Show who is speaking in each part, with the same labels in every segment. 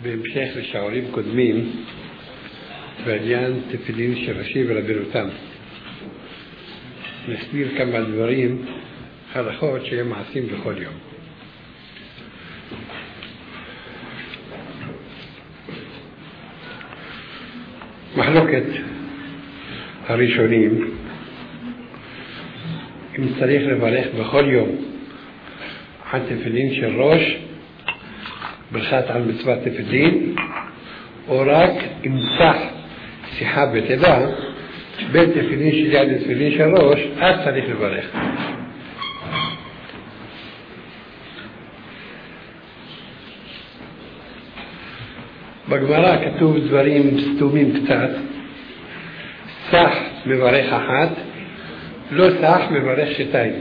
Speaker 1: בהמשך לשיעורים קודמים בעניין תפילין של ראשי ורבנותם. נסביר כמה דברים, הלכות שהם מעשים בכל יום. מחלוקת הראשונים, אם צריך לברך בכל יום על תפילין של ראש, ברכת על מצוות תפילין, או רק אם צח שיחה בטלה בין תפילין של יד לתפילין של ראש, אז צריך לברך. בגמרא כתוב דברים סתומים קצת. סח מברך אחת, לא סח מברך שתיים.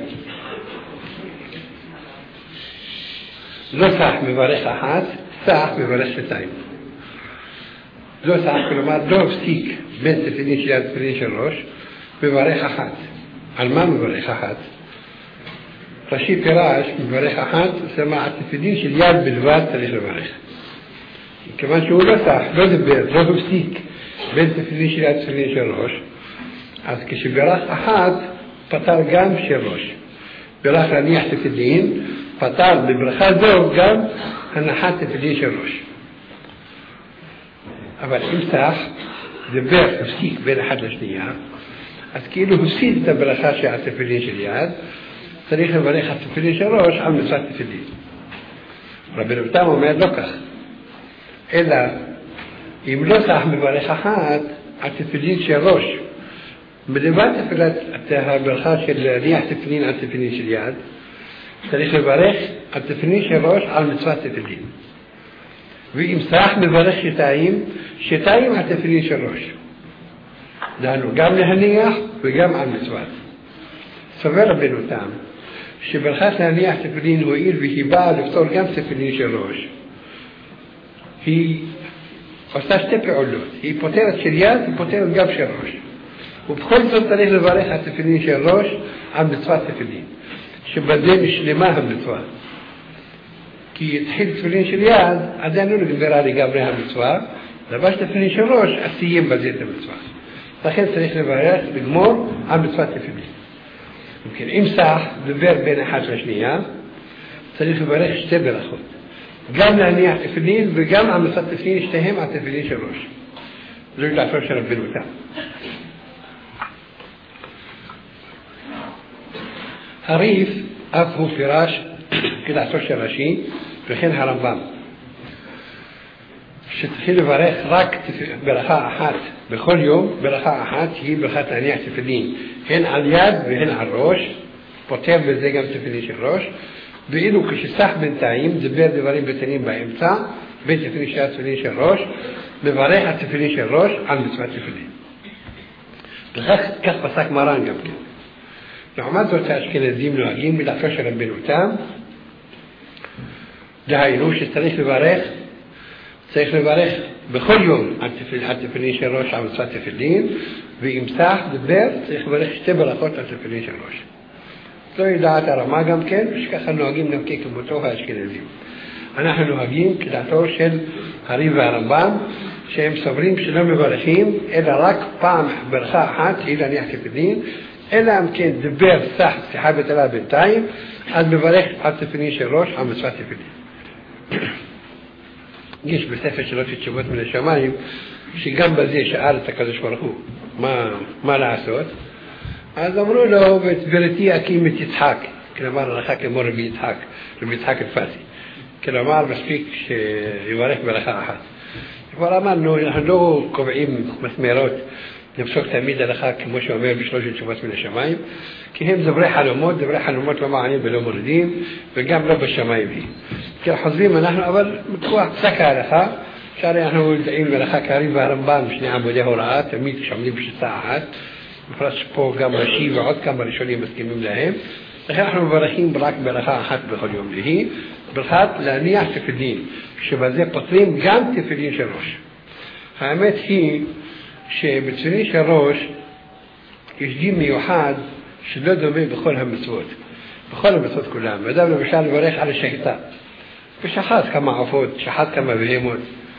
Speaker 1: לא סח מברך אחת, סח מברך שתיים. לא סח, כלומר לא הפסיק בין תפילין של יד לתפילין של ראש, מברך אחת. על מה מברך אחת? רש"י פירש מברך אחת, זאת אומרת תפילין של יד בלבד צריך לברך. כיוון שהוא לא סח, לא דבר, לא הפסיק בין תפילין של יד לתפילין של ראש, אז כשברך אחת פתר גם של ראש. ברך להניח תפילין, פתר בברכה זו גם הנחת תפילין של ראש. אבל אם סח, דבר, הפסיק בין אחת לשנייה, אז כאילו הפסיד את הברכה של התפילין של יד, צריך לברך את תפילין של ראש על מצוות תפילין. רבנותם אומר לא כך, אלא אם לא סח מברך אחת על תפילין של ראש, מלבד הברכה של להניח תפילין על תפילין של יד, צריך לברך על תפילין של ראש על מצוות תפילין. ואם סח מברך שתיים על תפילין של ראש. דהיינו גם להניח וגם על מצוות. סובר רבנותם שברכת להניח תפילין הואיל והיא באה לפתור גם תפילין של ראש, היא עושה שתי פעולות. היא פותרת של יד, היא פותרת גם של ראש. ובכל זאת צריך לברך על תפילין של ראש על מצוות תפילין, שבזה נשלמה המצווה. כי התחיל תפילין של יד, עדיין לא נגמרה לגמרי המצווה, לבש תפילין של ראש, אז סיים בזה את המצווה. לכן צריך לברך, לגמור על מצוות תפילין. אם סח דבר בין אחת לשנייה, צריך לברך שתי ברכות. גם להניח תפילין וגם על מצוות תפילין, שתיהם על תפילין של ראש. זו דעתו של רבנותם. הריף אף הוא פירש כדעתו של רש"י, וכן הרמב"ם, שצריכים לברך רק ברכה אחת בכל יום, ברכה אחת שהיא ברכת להניח תפילין, הן על יד והן על ראש, פותר בזה גם תפילין של ראש, ואילו כשסח בינתיים דבר דברים בטלים באמצע, בין תפילין של יד תפילין של ראש, מברך על תפילין של ראש על מצוות תפילין. וכך פסק מרן גם כן. לעומת זאת האשכנזים נוהגים מדעתו של רבנותם, דהיינו שצריך לברך בכל יום על תפילין של ראש על מצוות תפילין, ואם סח דבר צריך לברך שתי ברכות על תפילין של ראש. זו דעת הרמה גם כן, ושככה נוהגים גם כן כמותו האשכנזים. אנחנו נוהגים כדעתו של הרי"ף והרמב"ם, שהם סוברים שלא מברכים אלא רק פעם ברכה אחת שהיא להניח תפילין, אלא אם כן דבר סח שיחה בטלה בינתיים, אז מברך על תפילין של ראש על מצוות תפילין. יש בספר שאלות ותשובות מן השמיים, שגם בזה שאל את הקדוש ברוך הוא מה לעשות, אז אמרו לו בראתי אקים את יצחק, כלומר הלכה כמו רבי יצחק אלפסי, כלומר מספיק שיברך ברכה אחת. כבר אמרנו, אנחנו לא קובעים מסמרות נפסוק תמיד הלכה כמו שאומר בשלושת תשובות מן השמיים, כי הם דברי חלומות לא מעניינים ולא מורידים, וגם לא בשמיים היא. כי חוזרים אנחנו, אבל מכוח פסק ההלכה, שהרי אנחנו יודעים בהלכה כהרי"ף והרמב"ם, שני עמודי הוראה, תמיד שעומדים בשיטה אחת, מפרש פה גם רש"י ועוד כמה ראשונים מסכימים להם, לכן אנחנו מברכים רק ברכה אחת בכל יום, והיא ברכת להניח תפילין, שבזה פותרים גם תפילין של ראש. האמת היא שבתפילין של ראש יש דין מיוחד שלא דומה בכל המצוות, בכל המצוות כולם. אדם למשל לברך על השחיטה, ושחט כמה עופות, שחט כמה בהמות,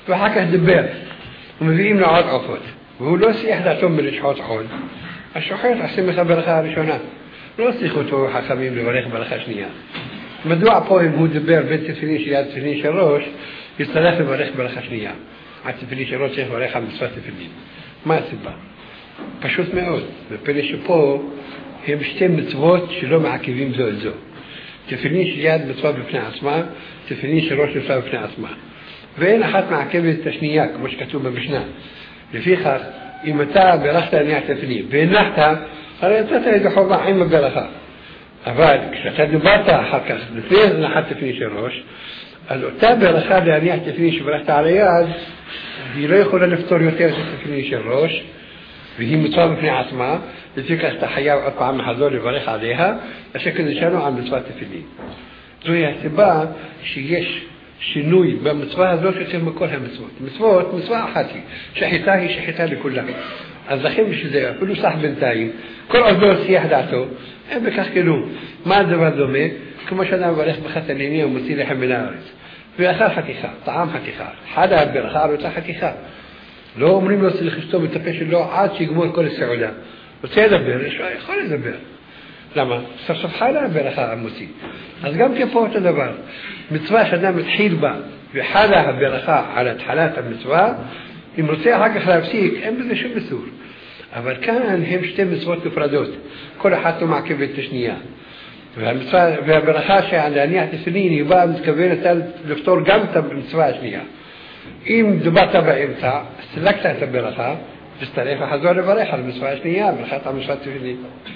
Speaker 1: ואחר כך דיבר, ומביאים לו עוד עופות, והוא לא שיח דעתו מלשחוט חול. השוחט עושים לך ברכה הראשונה, לא צריך אותו חכמים לברך ברכה שנייה. מדוע פה אם הוא דיבר בין תפילין של יד תפילין של ראש, יצטרך לברך ברכה שנייה? עד תפילין של ראש צריך לברך על מצוות תפילין. מה הסיבה? פשוט מאוד, בפני שפה הם שתי מצוות שלא מעכבים זו את זו. תפילין של יד מצווה בפני עצמה, תפילין של ראש מצווה בפני עצמה. ואין אחת מעכבת את השנייה, כמו שכתוב במשנה. לפיכך, אם אתה ברכת להניח תפילין והנחת, הרי יצאת איזה חובה עם הברכה. אבל כשאתה דיברת אחר כך, לפני הנחת תפילין של ראש, אז אותה ברכה להניח תפילין שברכת על היד, היא לא יכולה לפתור יותר את תפילין של ראש, והיא מצווה בפני עצמה, לפיכך אתה חייב עוד פעם לחזור לברך עליה, השקל נשארנו על מצוות תפילין. זוהי הסיבה שיש שינוי במצווה הזאת יותר מכל המצוות. מצווה אחת היא, שחיטה היא שחיטה לכולם. אז לכן בשביל אפילו סח בינתיים, כל עוד לא שיח דעתו, אין בכך כלום. מה הדבר דומה? כמו שאדם מברך בחתניני ומוציא לחם מן הארץ. ואכל חתיכה, טעם חתיכה. אחד הברכה על אותה חתיכה. לא אומרים לו צריך לשתום את הפה שלו עד שיגמור כל הסעודה. רוצה לדבר, יכול לדבר. למה? סוף סוף חיילה הברכה המוציא. אז גם כפה אותו דבר. מצווה שאדם מתחיל בה וחלה הברכה על התחלת המצווה, אם רוצה אחר כך להפסיק, אין בזה שום איסור. אבל כאן הם שתי מצוות נפרדות. כל אחת לא מעכבת את השנייה. והברכה שעל להניח תפילין היא באה מתכוונת לפתור גם את המצווה השנייה. אם דיברת באמצע, סלקת את הברכה, תצטרך לחזור לברך על המצווה השנייה, ברכת על מצוות תפילין.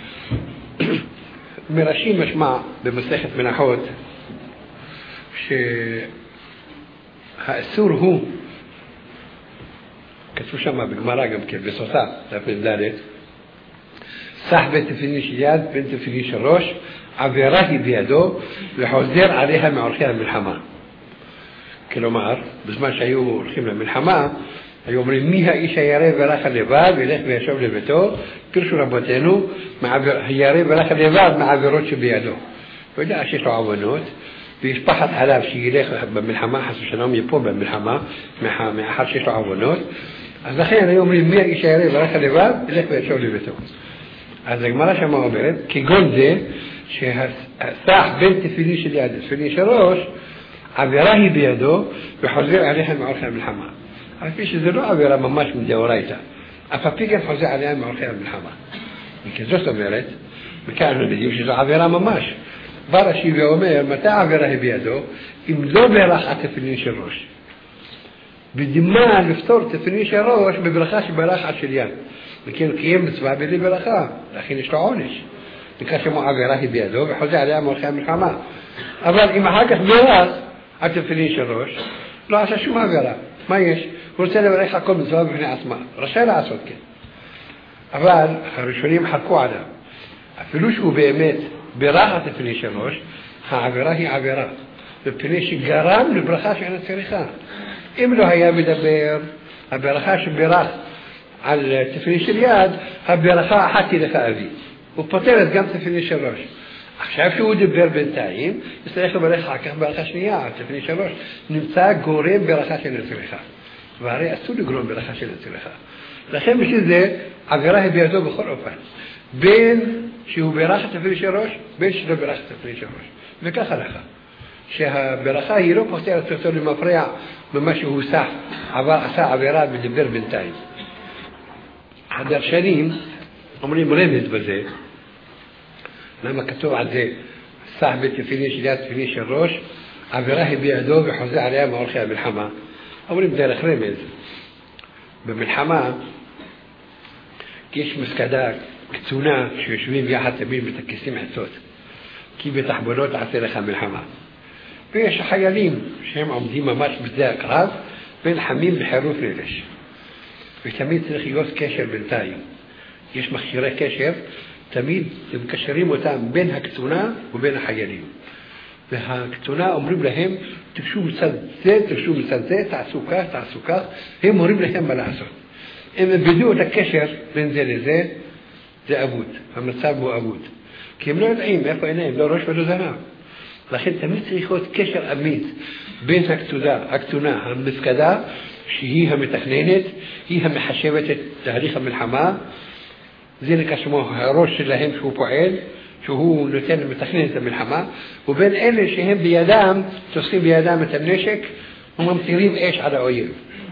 Speaker 1: מרש"י משמע במסכת מנחות שהאסור הוא, כתוב שם בגמרא גם כן, בסוטה, דף ד', סח בין תפילין של יד, בין תפילין של ראש, עבירה היא בידו וחוזר עליה מעורכי המלחמה. כלומר, בזמן שהיו הולכים למלחמה, היו אומרים, מי האיש הירא והלך לבד וילך וישוב לביתו, פירשו רבותינו, הירא והלך לבד מהעבירות שבידו. ויודע שיש לו עוונות, ויש פחד עליו שילך במלחמה, חס ושלום יפול במלחמה, מאחר שיש לו עוונות. אז לכן היו אומרים, מי האיש הירא והלך לבד, ילך וישוב לביתו. אז הגמרא שמה אומרת, כגון זה, שהסח בין תפילין של יד לתפילין של ראש, עבירה היא בידו וחוזר עליה מעורכי המלחמה. אבל פי שזה לא עבירה ממש מדאורייתא, אף פי כן חוזר עליה מעורכי המלחמה. וכזאת אומרת, מכאן אנחנו יודעים שזו עבירה ממש. בא רש"י ואומר, מתי העבירה היא בידו? אם לא ברך על תפילין של ראש. בדמה לפתור תפילין של ראש בברכה שברך על של יד. וכן קיים מצווה בלי ברכה, לכן יש לו עונש. מכאן שמו עבירה היא בידו וחוזר עליה מעורכי המלחמה. אבל אם אחר כך ברך על תפילין של ראש, לא עשה שום עבירה. מה יש? הוא רוצה לברך על כל מצווה בפני עצמה. רשאי לעשות כן. אבל הראשונים חלקו עליו. אפילו שהוא באמת ברך על תפילין של ראש, העבירה היא עבירה. בפני שגרם לברכה שאינה צריכה. אם לא היה מדבר, הברכה שברך על תפילין של יד, הברכה אחת תלך אבי. הוא פותרת גם תפילין של ראש. עכשיו שהוא דיבר בינתיים, יצטרך לברך אחר כך ברכה שנייה, על תפילין של ראש. נמצא גורם ברכה של צריכה. והרי אסור לגרום ברכה של צריכה. לכן בשביל זה, עבירה היא בידו בכל אופן. בין שהוא ברך את תפילין של ראש, בין שלא ברך את תפילין של ראש. וככה לך. שהברכה היא לא פותרת אותו למפריע במה שהוא עשה עבירה ודיבר בינתיים. הדרשנים אומרים רמז בזה, למה כתוב על זה, סח בתפילין של יד תפילין של ראש, עבירה היא בידו וחוזר עליה מעורכי המלחמה. אומרים דרך רמז. במלחמה, יש מסקדה קצונה שיושבים יחד תמיד מתכסים עצות, כי בתחבולות עשה לך מלחמה. ויש חיילים שהם עומדים ממש בשדה הקרב, ונלחמים בחירוף נפש. ותמיד צריך להיות קשר בינתיים. יש מכשירי קשר, תמיד מקשרים אותם בין הקצונה ובין החיילים. והקצונה אומרים להם, תפשו מצד זה, תפשו מצד זה, תעשו כך, תעשו כך. הם אומרים להם מה לעשות. הם איבדו את הקשר בין זה לזה, זה אבוד. המצב הוא אבוד. כי הם לא יודעים איפה עיניים, לא ראש ולא זנב. לכן תמיד צריך להיות קשר אמיץ בין הקצונה, המפקדה, שהיא המתכננת, היא המחשבת את תהליך המלחמה, זה נקרא שמו הראש שלהם שהוא פועל, שהוא נותן למתכנן את המלחמה, ובין אלה שהם בידם, תוספים בידם את הנשק, וממטירים אש על האויב.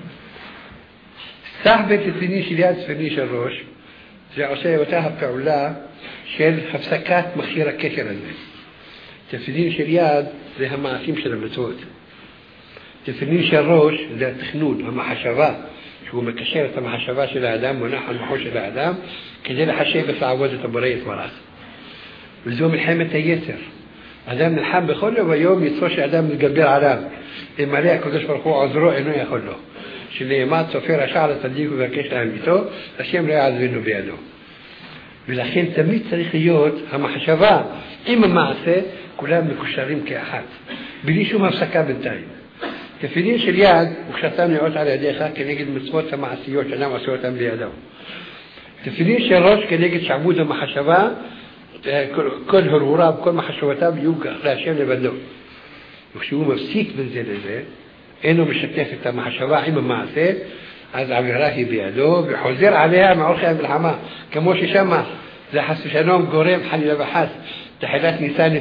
Speaker 1: סחבט תפני של יד תפני של ראש, זה עושה אותה הפעולה של הפסקת מכשיר הקשר הזה. תפנין של יד זה המעשים של המצוות. תפנין של ראש זה התכנות, המחשבה, שהוא מקשר את המחשבה של האדם, מונח על מחו של האדם, כדי לחשב איך לעבוד את הבורא יתברך. וזו מלחמת היצר. אדם נלחם בכל יום ויום יצרו שאדם מתגבר עליו. אם מלא הקדוש ברוך הוא עוזרו אינו יכול לו. שנאמר צופה רשע לצדיק ובקש להמיתו, השם לא יעזבנו בידו. ולכן תמיד צריך להיות המחשבה עם המעשה, כולם מקושרים כאחת, בלי שום הפסקה בינתיים. תפילין של יד, וכשאתה נעות על ידיך כנגד מצוות המעשיות שאדם עושה אותם בידו. תפילין של ראש כנגד שעבוד המחשבה, כל הרוריו, כל מחשבותיו יהיו להשם לבדו. וכשהוא מפסיק בין זה לזה, אינו משתף את המחשבה עם המעשה, אז העבירה היא בידו, וחוזר עליה מעורכי המלחמה, כמו ששמה, זה חס ושלום גורם חלילה וחס, תחילת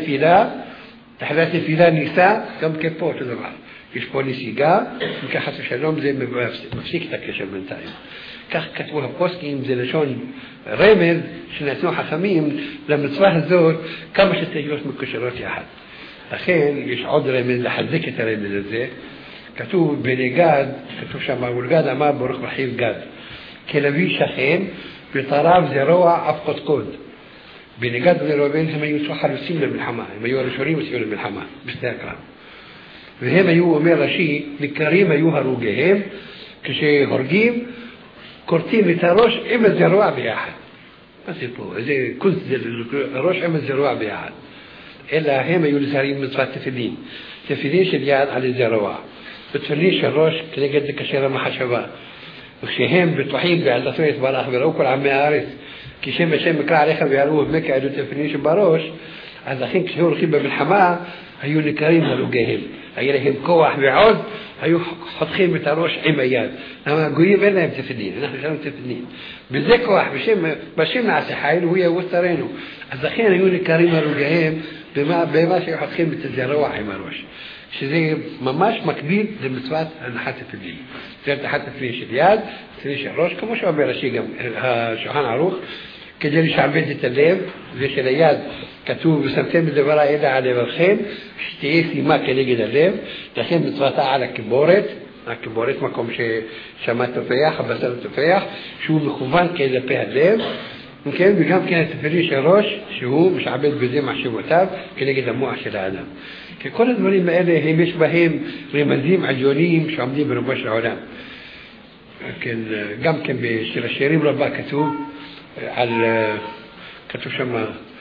Speaker 1: נפילה ניסה, גם כפה אותו דבר. יש פה נסיגה, וכך חס ושלום זה מפסיק את הקשר בינתיים. כך כתבו הפוסקים, זה לשון רמז שנתנו חכמים למצווה הזאת כמה שתהיות מקושרות יחד. לכן יש עוד רמז לחזק את הרמז הזה. כתוב בנגד, כתוב שם, ולגד אמר ברוך רחיב גד, כלבי שכן וטרף זרוע אף קודקוד. בנגד ולרובן הם היו חלוצים למלחמה, הם היו הראשונים יוצאים למלחמה, בשדה הקרב. והם היו, אומר רש"י, ניכרים היו הרוגיהם, כשהורגים, קורטים את הראש עם הזרוע ביחד. מה זה פה? איזה קונץ זה, הראש עם הזרוע ביחד. אלא הם היו נזהרים מצוות תפילין. תפילין של יד על הזרוע. ותפילין של ראש כנגד לקשר המחשבה. וכשהם בטוחים בעזתו יתברך וראו כל עמי הארץ, כשם השם מקרא עליך ויראו במכה עדות תפילין שבראש, אז לכן כשהם הולכים במלחמה, היו ניכרים הרוגיהם. היה להם כוח ועוד, היו חותכים את הראש עם היד. למה הגויים אין להם תפילין, אנחנו יש לנו תפילין. בזה כוח, בשם נעשה חיל, הוא יבוא שרנו. אז לכן היו ניכרים הרוגיהם במה שהיו חותכים את הזרוע עם הראש. שזה ממש מקביל למצוות הנחת תפילין. זה הנחת תפילין של יד, תפילין של ראש, כמו שאומר רש"י גם, השולחן ערוך, כדי לשעבד את הלב, ושל היד כתוב, ושמתם בדבר האלה על לבבכם, שתהיה סימה כנגד הלב, לכן מצוותה על הקיבורת, הקיבורת מקום ששמה תופח, הבשר תופח, שהוא מכוון כלפי הלב, כן, וגם כן התפילין של ראש, שהוא משעבד בזה מחשבותיו כנגד המוח של האדם. כי כל הדברים האלה, יש בהם רמזים עליונים שעומדים ברובו של העולם. כן, גם כן בשיר השירים רבה כתוב, כתוב שם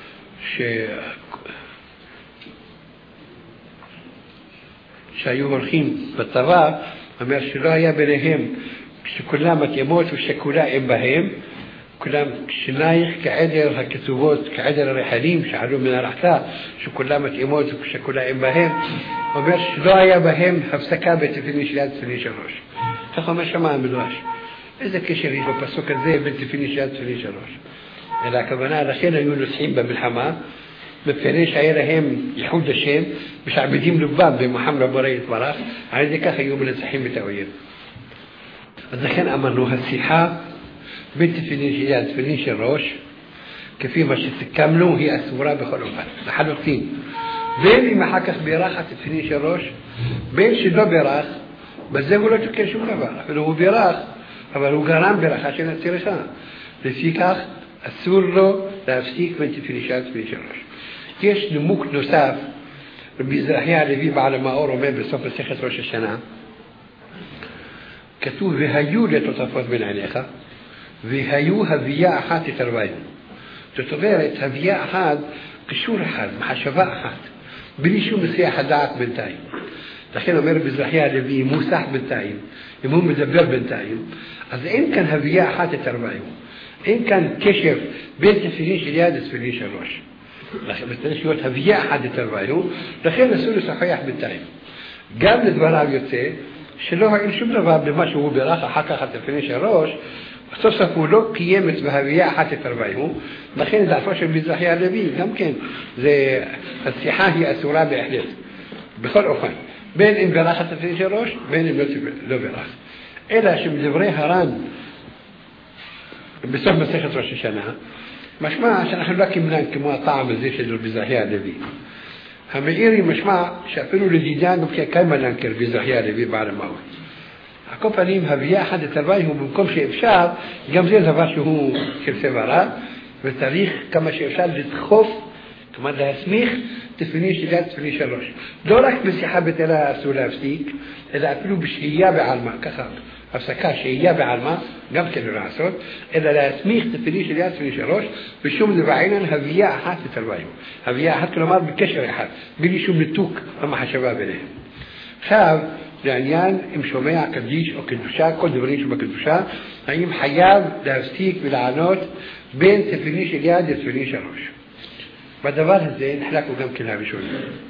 Speaker 1: שהיו הולכים בצבא, אומר שלא היה ביניהם שכולם מתאימות ושכולה הם בהם, כולם שנייך כעדר הכתובות, כעדר הרחלים שעלו מן הרחתה, שכולם מתאימות ושכולה הם בהם, אומר שלא היה בהם הפסקה בתפילין של יד תפילין של ראש. כך אומר שם המדרש. איזה קשר יש בפסוק הזה בין תפילין של יד תפילין של ראש? אלא הכוונה, לכן היו נוסעים במלחמה, מפני שהיה להם ייחוד השם, משעבדים לבם במוחם לבורא יתברך, על ידי כך היו מנצחים את האויב. אז לכן אמרנו, השיחה בין תפילין של יד תפילין של ראש, כפי מה שסיכמנו, היא אסורה בכל אופן, לחלוטין. בין אם אחר כך בירך התפילין של ראש, בין שלא בירך, בזה הוא לא תוקן שום דבר, אפילו הוא בירך, אבל הוא גרם ברכה של הצריכה. לפי כך אסור לו להפסיק בין תפילין של יד תפילין של ראש. יש נימוק נוסף, רבי זרחיה הלוי בעל המאור אומר בסוף מסכת ראש השנה, כתוב והיו לתותפות בין עיניך, והיו הוויה אחת תתרווינו. זאת אומרת, הוויה אחת, קשור אחד, מחשבה אחת, בלי שום מסיח הדעת בינתיים. לכן אומר רבי זרחיה הלוי, מוסח בינתיים, אם הוא מדבר בינתיים, אז אין כאן הוויה אחת תתרווינו. אין כאן קשר בין תפילין של יד לתפילין של ראש. לכן צריך להיות הוויה אחת תתרווינו, לכן אסור לשוחח בינתיים. גם לדבריו יוצא שלא היה שום דבר במה שהוא בירך אחר כך התפילין של ראש, בסוף סוף הוא לא קיים את בהבייה אחת את ארבעים, לכן דעתו של רבי זכריה הלוי, גם כן, השיחה היא אסורה בהחלט, בכל אופן, בין אם בירך התפילין של ראש, בין אם לא בירך. אלא שמדברי הר"ן, בסוף מסכת ראש השנה, משמע שאנחנו לא קימנן כמו הטעם הזה של רבי זכריה הלוי. המאירי משמע שאפילו לדידן גם כקיימה לנקר רבי זכריה הלוי בעל המאור. על כל פנים, הביאה אחת את ארבעים הוא במקום שאפשר, גם זה דבר שהוא של סברה, וצריך כמה שאפשר לדחוף, כלומר להסמיך תפילין של יד תפילין של ראש. לא רק בשיחה בטלה אסור להפסיק, אלא אפילו בשהייה בעלמא, ככה, הפסקה שהייה בעלמא, גם כן לא לעשות, אלא להסמיך תפילין של יד תפילין של ראש, ושום דבעינן הביאה אחת את ארבעים. הביאה אחת כלומר בקשר אחד, בלי שום ניתוק המחשבה ביניהם. עכשיו, לעניין אם שומע קדיש או קדושה, כל דברים שבקדושה, האם חייב להפסיק ולענות בין תפילין של יד לתפילין של ראש. בדבר הזה נחלקו גם כן הראשונים.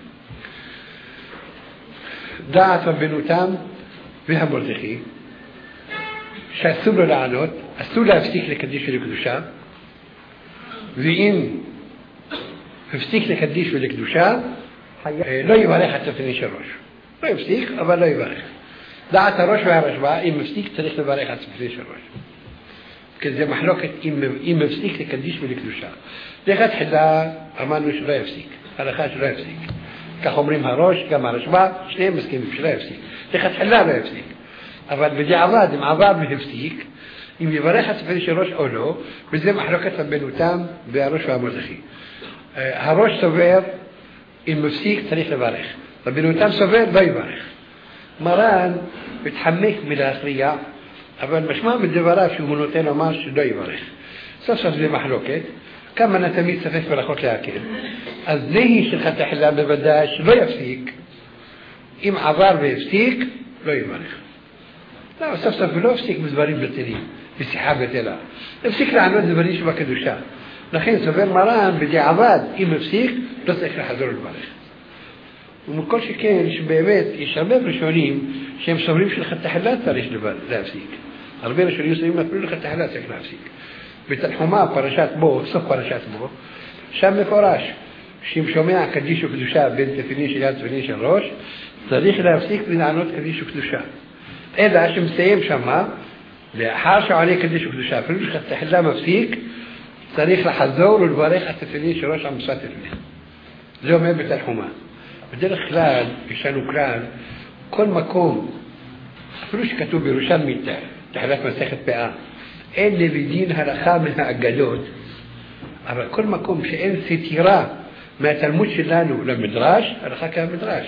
Speaker 1: דעת רבנו תם והמרדכי, שאסור לו לענות, אסור להפסיק לקדיש ולקדושה, ואם הפסיק לקדיש ולקדושה, לא יברך את תפילין של ראש. לא יפסיק, אבל לא יברך. דעת הראש והרשב"א, אם מפסיק צריך לברך על תפילין של ראש. כי זה מחלוקת אם מפסיק לקדיש ולקדושה. לכתחילה אמרנו שלא יפסיק, הלכה שלא יפסיק. כך אומרים הראש, גם הרשב"א, שניהם מסכימים שלא יפסיק. לכתחילה לא יפסיק. אבל בדיעבד, אם עבר והפסיק, אם יברך על תפילין של ראש או לא, וזה מחלוקת רבנו תם והראש והמרדכי. הראש סובר, אם מפסיק צריך לברך. רבנו תם סובר, לא יברך. מרן מתחמק מלהכריע, אבל משמע מדבריו שהוא נותן לומר שלא יברך. סוף סוף זה מחלוקת, כמה נתמיד ספק ברכות להקל. אז נהי של חתחילה בוודאי שלא יפסיק, אם עבר והפסיק, לא יברך. לא, סוף סוף לא הפסיק בדברים בטלים, בשיחה בטלה. הפסיק לענות דברים שבקדושה. לכן סובר מרן בדיעבד, אם הפסיק, לא צריך לחזור לברך. ומכל שכן שבאמת יש הרבה ראשונים שהם סוברים של חתחילה צריך להפסיק. הרבה ראשונים סוברים אפילו לחתחילה צריך להפסיק. בתנחומה פרשת בו, סוף פרשת בו, שם מפורש שאם שומע קדיש וקדושה בין תפילין של יד תפילין של ראש, צריך להפסיק ולענות קדיש וקדושה. אלא שמסיים שמה, לאחר שעולה קדיש וקדושה, אפילו שחתחילה מפסיק, צריך לחזור ולברך את תפילין של ראש עמוסת תפילין. זה אומר בתנחומה. בדרך כלל, יש לנו כלל, כל מקום, אפילו שכתוב בירושלמית, תחילת מסכת פאה, אין לבדין הלכה מהאגדות, אבל כל מקום שאין סתירה מהתלמוד שלנו למדרש, הלכה כמדרש.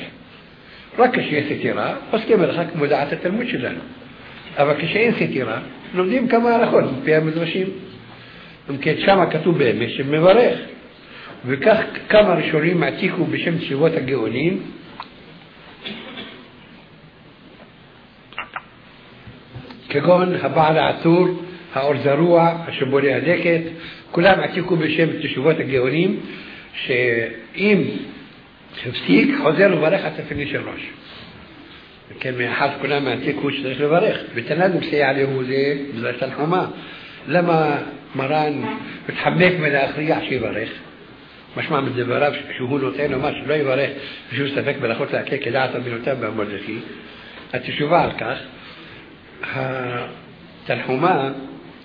Speaker 1: רק כשיש סתירה, פוסקים הלכה כמו דעת התלמוד שלנו. אבל כשאין סתירה, לומדים כמה הלכות, מפי המדרשים. ומכן שמה כתוב באמת שמברך. וכך כמה ראשונים העתיקו בשם תשובות הגאונים, כגון הבעל העצור, האור זרוע, השבולי הדקת, כולם העתיקו בשם תשובות הגאונים, שאם הפסיק, חוזר לברך את תפילין של ראש. וכן מאחד כולם העתיקו שצריך לברך. ותנד מסייע עליהו זה בזאת תנחומה. למה מרן מתחמק מלהכריע שיברך? משמע מדבריו שהוא נותן לומר שלא יברך ושהוא ספק ברכות להקל כדעת רבנותם והמרדכי. התשובה על כך, התנחומה,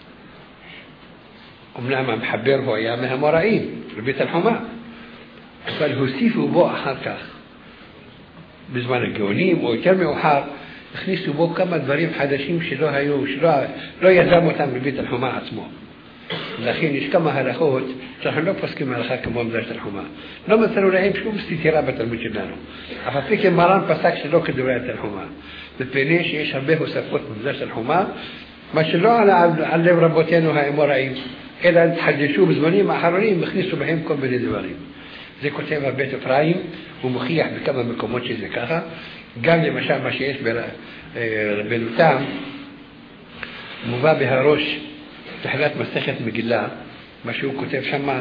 Speaker 1: אמנם המחבר הוא היה מהמוראים, רבי תנחומה, אבל הוסיפו בו אחר כך, בזמן הגאונים או יותר מאוחר, הכניסו בו כמה דברים חדשים שלא היו, שלא יזם אותם רבי תנחומה עצמו. לכן יש כמה הלכות שאנחנו לא פוסקים הלכה כמו מדרש תנחומה. לא מצאנו להם שום סתירה בתלמוד שלנו. אבל פי מרן פסק שלא כדברי התנחומה. מפני שיש הרבה הוספות במדרש תנחומה, מה שלא עלה על לב רבותינו האמוראים, אלא התחדשו בזמנים האחרונים, הכניסו בהם כל מיני דברים. זה כותב הבית אפרים, הוא מוכיח בכמה מקומות שזה ככה. גם למשל מה שיש ברבנותם, מובא בהראש, תחילת מסכת מגילה, מה שהוא כותב שם,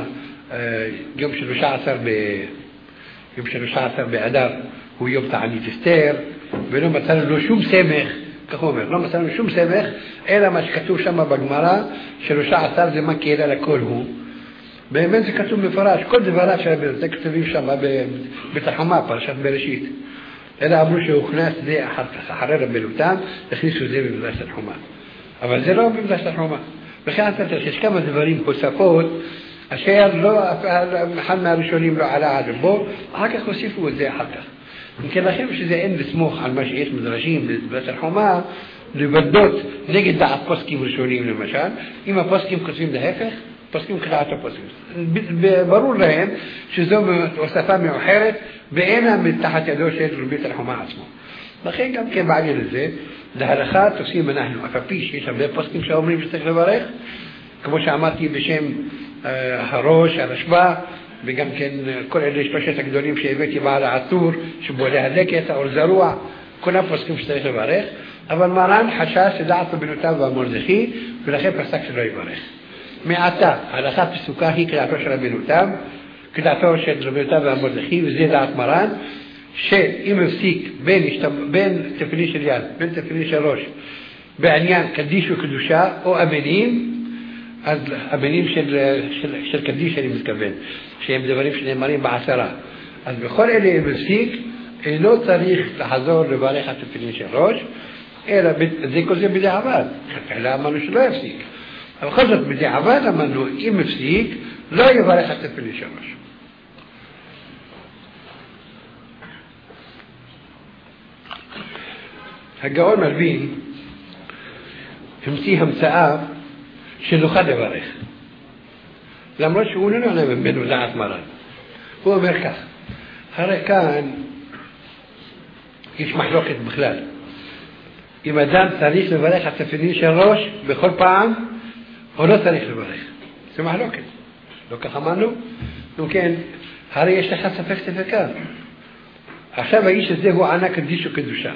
Speaker 1: יום 13 באדר הוא יום תענית אסתר, ולא מצא לו שום סמך, כך הוא אומר, לא מצא לו שום סמך, אלא מה שכתוב שם בגמרא, שראשה עשר זה מקל על הכל הוא. באמת זה כתוב מפורש, כל דבריו של רבנו, זה כתובים שם בתחומה, פרשת בראשית. אלא אמרו שהוכנס זה אחר כך, אחרי רבנו תם, הכניסו זה במדרש תנחומה. אבל זה לא במדרש תנחומה. וכן יש כמה דברים תוספות, אשר לא, אחד מהראשונים לא עלה עד בו, אחר כך הוסיפו את זה אחר כך. מכן לכם שזה אין לסמוך על מה שיש מדרשים במדרש תנחומה, לבדות נגד דעת פוסקים ראשונים למשל, אם הפוסקים כותבים להפך, פוסקים כדעת הפוסקים. ברור להם שזו הוספה מאוחרת, ואינה מתחת ידו של רבי תנחומה עצמו. לכן גם כן בעניין הזה, להלכה תופסים אנחנו, אף פי שיש הרבה פוסקים שאומרים שצריך לברך, כמו שאמרתי בשם הראש, הרשב"א, וגם כן כל אלה שלושת הגדולים שהבאתי בעל העצור, שבו להדלקת, האור זרוע, כולם פוסקים שצריך לברך, אבל מרן חשש שדעת רבנותיו והמרדכי, ולכן פסק שלא יברך. מעתה, ההלכה פסוקה היא כדעתו של רבנותיו, כדעתו של רבנותיו והמרדכי, וזה דעת מרן, שאם הפסיק בין תפילין של יד, בין תפילין של ראש, בעניין קדיש וקדושה, או אמינים, אז אמינים של קדיש אני מתכוון, שהם דברים שנאמרים בעשרה. אז בכל אלה אם הפסיק, אינו צריך לחזור לברך התפילין של ראש, אלא זה כל זה בדיעבד. אלא אמרנו שלא יפסיק. אבל בכל זאת בדיעבד אמרנו, אם הפסיק, לא יברך התפילין של ראש. הגאון מלבין המציא המצאה שנוכל לברך. למרות שהוא לא נענה ממנו דעת מרן. הוא אומר כך, הרי כאן יש מחלוקת בכלל. אם אדם צריך לברך התפילין של ראש בכל פעם, או לא צריך לברך. זה מחלוקת. לא כך אמרנו? כן, הרי יש לך ספק ספקה. עכשיו האיש הזה הוא ענה קדיש וקדושה.